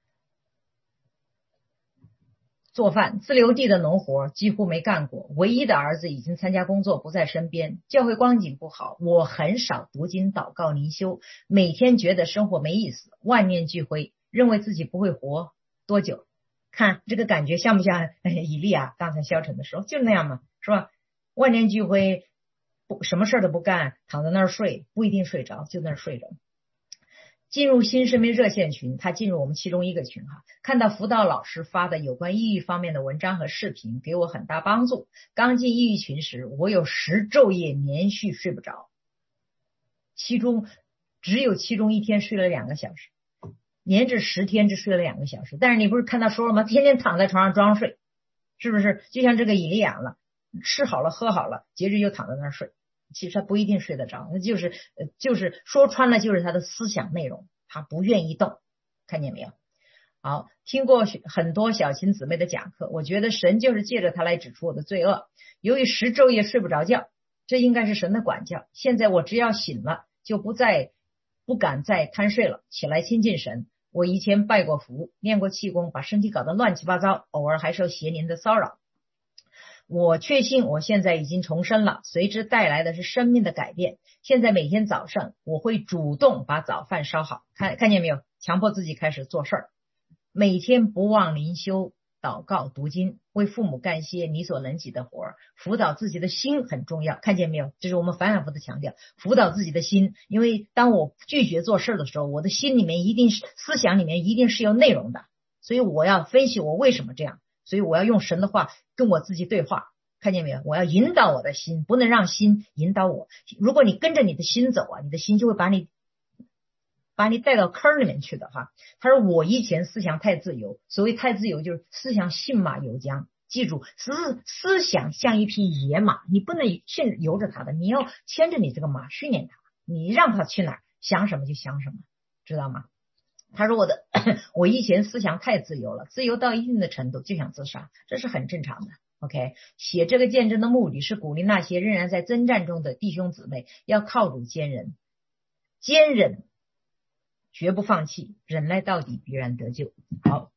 A: 做饭，自留地的农活几乎没干过，唯一的儿子已经参加工作不在身边，教会光景不好，我很少读经祷告灵修，每天觉得生活没意思，万念俱灰，认为自己不会活多久。看这个感觉像不像以利亚刚才消沉的时候，就是那样嘛，是吧？万念俱灰，不什么事都不干，躺在那儿睡，不一定睡着，就在那儿睡着。进入新生命热线群，他进入我们其中一个群哈，看到辅导老师发的有关抑郁方面的文章和视频，给我很大帮助。刚进抑郁群时，我有十昼夜连续睡不着，其中只有其中一天睡了两个小时，连着十天只睡了两个小时。但是你不是看他说了吗？天天躺在床上装睡，是不是？就像这个以利亚了，吃好了喝好了，接着又躺在那儿睡。其实他不一定睡得着，他就是呃就是说穿了就是他的思想内容，他不愿意动，看见没有？好，听过很多小琴姊妹的讲课，我觉得神就是借着他来指出我的罪恶。由于十昼夜睡不着觉，这应该是神的管教。现在我只要醒了，就不再不敢再贪睡了，起来亲近神。我以前拜过符，练过气功，把身体搞得乱七八糟，偶尔还受邪灵的骚扰。我确信我现在已经重生了，随之带来的是生命的改变。现在每天早上我会主动把早饭烧好，看看见没有？强迫自己开始做事儿，每天不忘灵修、祷告、读经，为父母干些你所能及的活儿，辅导自己的心很重要，看见没有？这是我们反反复复的强调，辅导自己的心，因为当我拒绝做事的时候，我的心里面一定是思想里面一定是有内容的，所以我要分析我为什么这样。所以我要用神的话跟我自己对话，看见没有？我要引导我的心，不能让心引导我。如果你跟着你的心走啊，你的心就会把你把你带到坑里面去的哈。他说我以前思想太自由，所谓太自由就是思想信马由缰。记住，思思想像一匹野马，你不能训由着它的，你要牵着你这个马训练它，你让它去哪儿想什么就想什么，知道吗？他说我的我以前思想太自由了，自由到一定的程度就想自杀，这是很正常的。 OK， 写这个见证的目的是鼓励那些仍然在征战中的弟兄姊妹要靠主坚忍，坚忍绝不放弃，忍耐到底必然得救。好。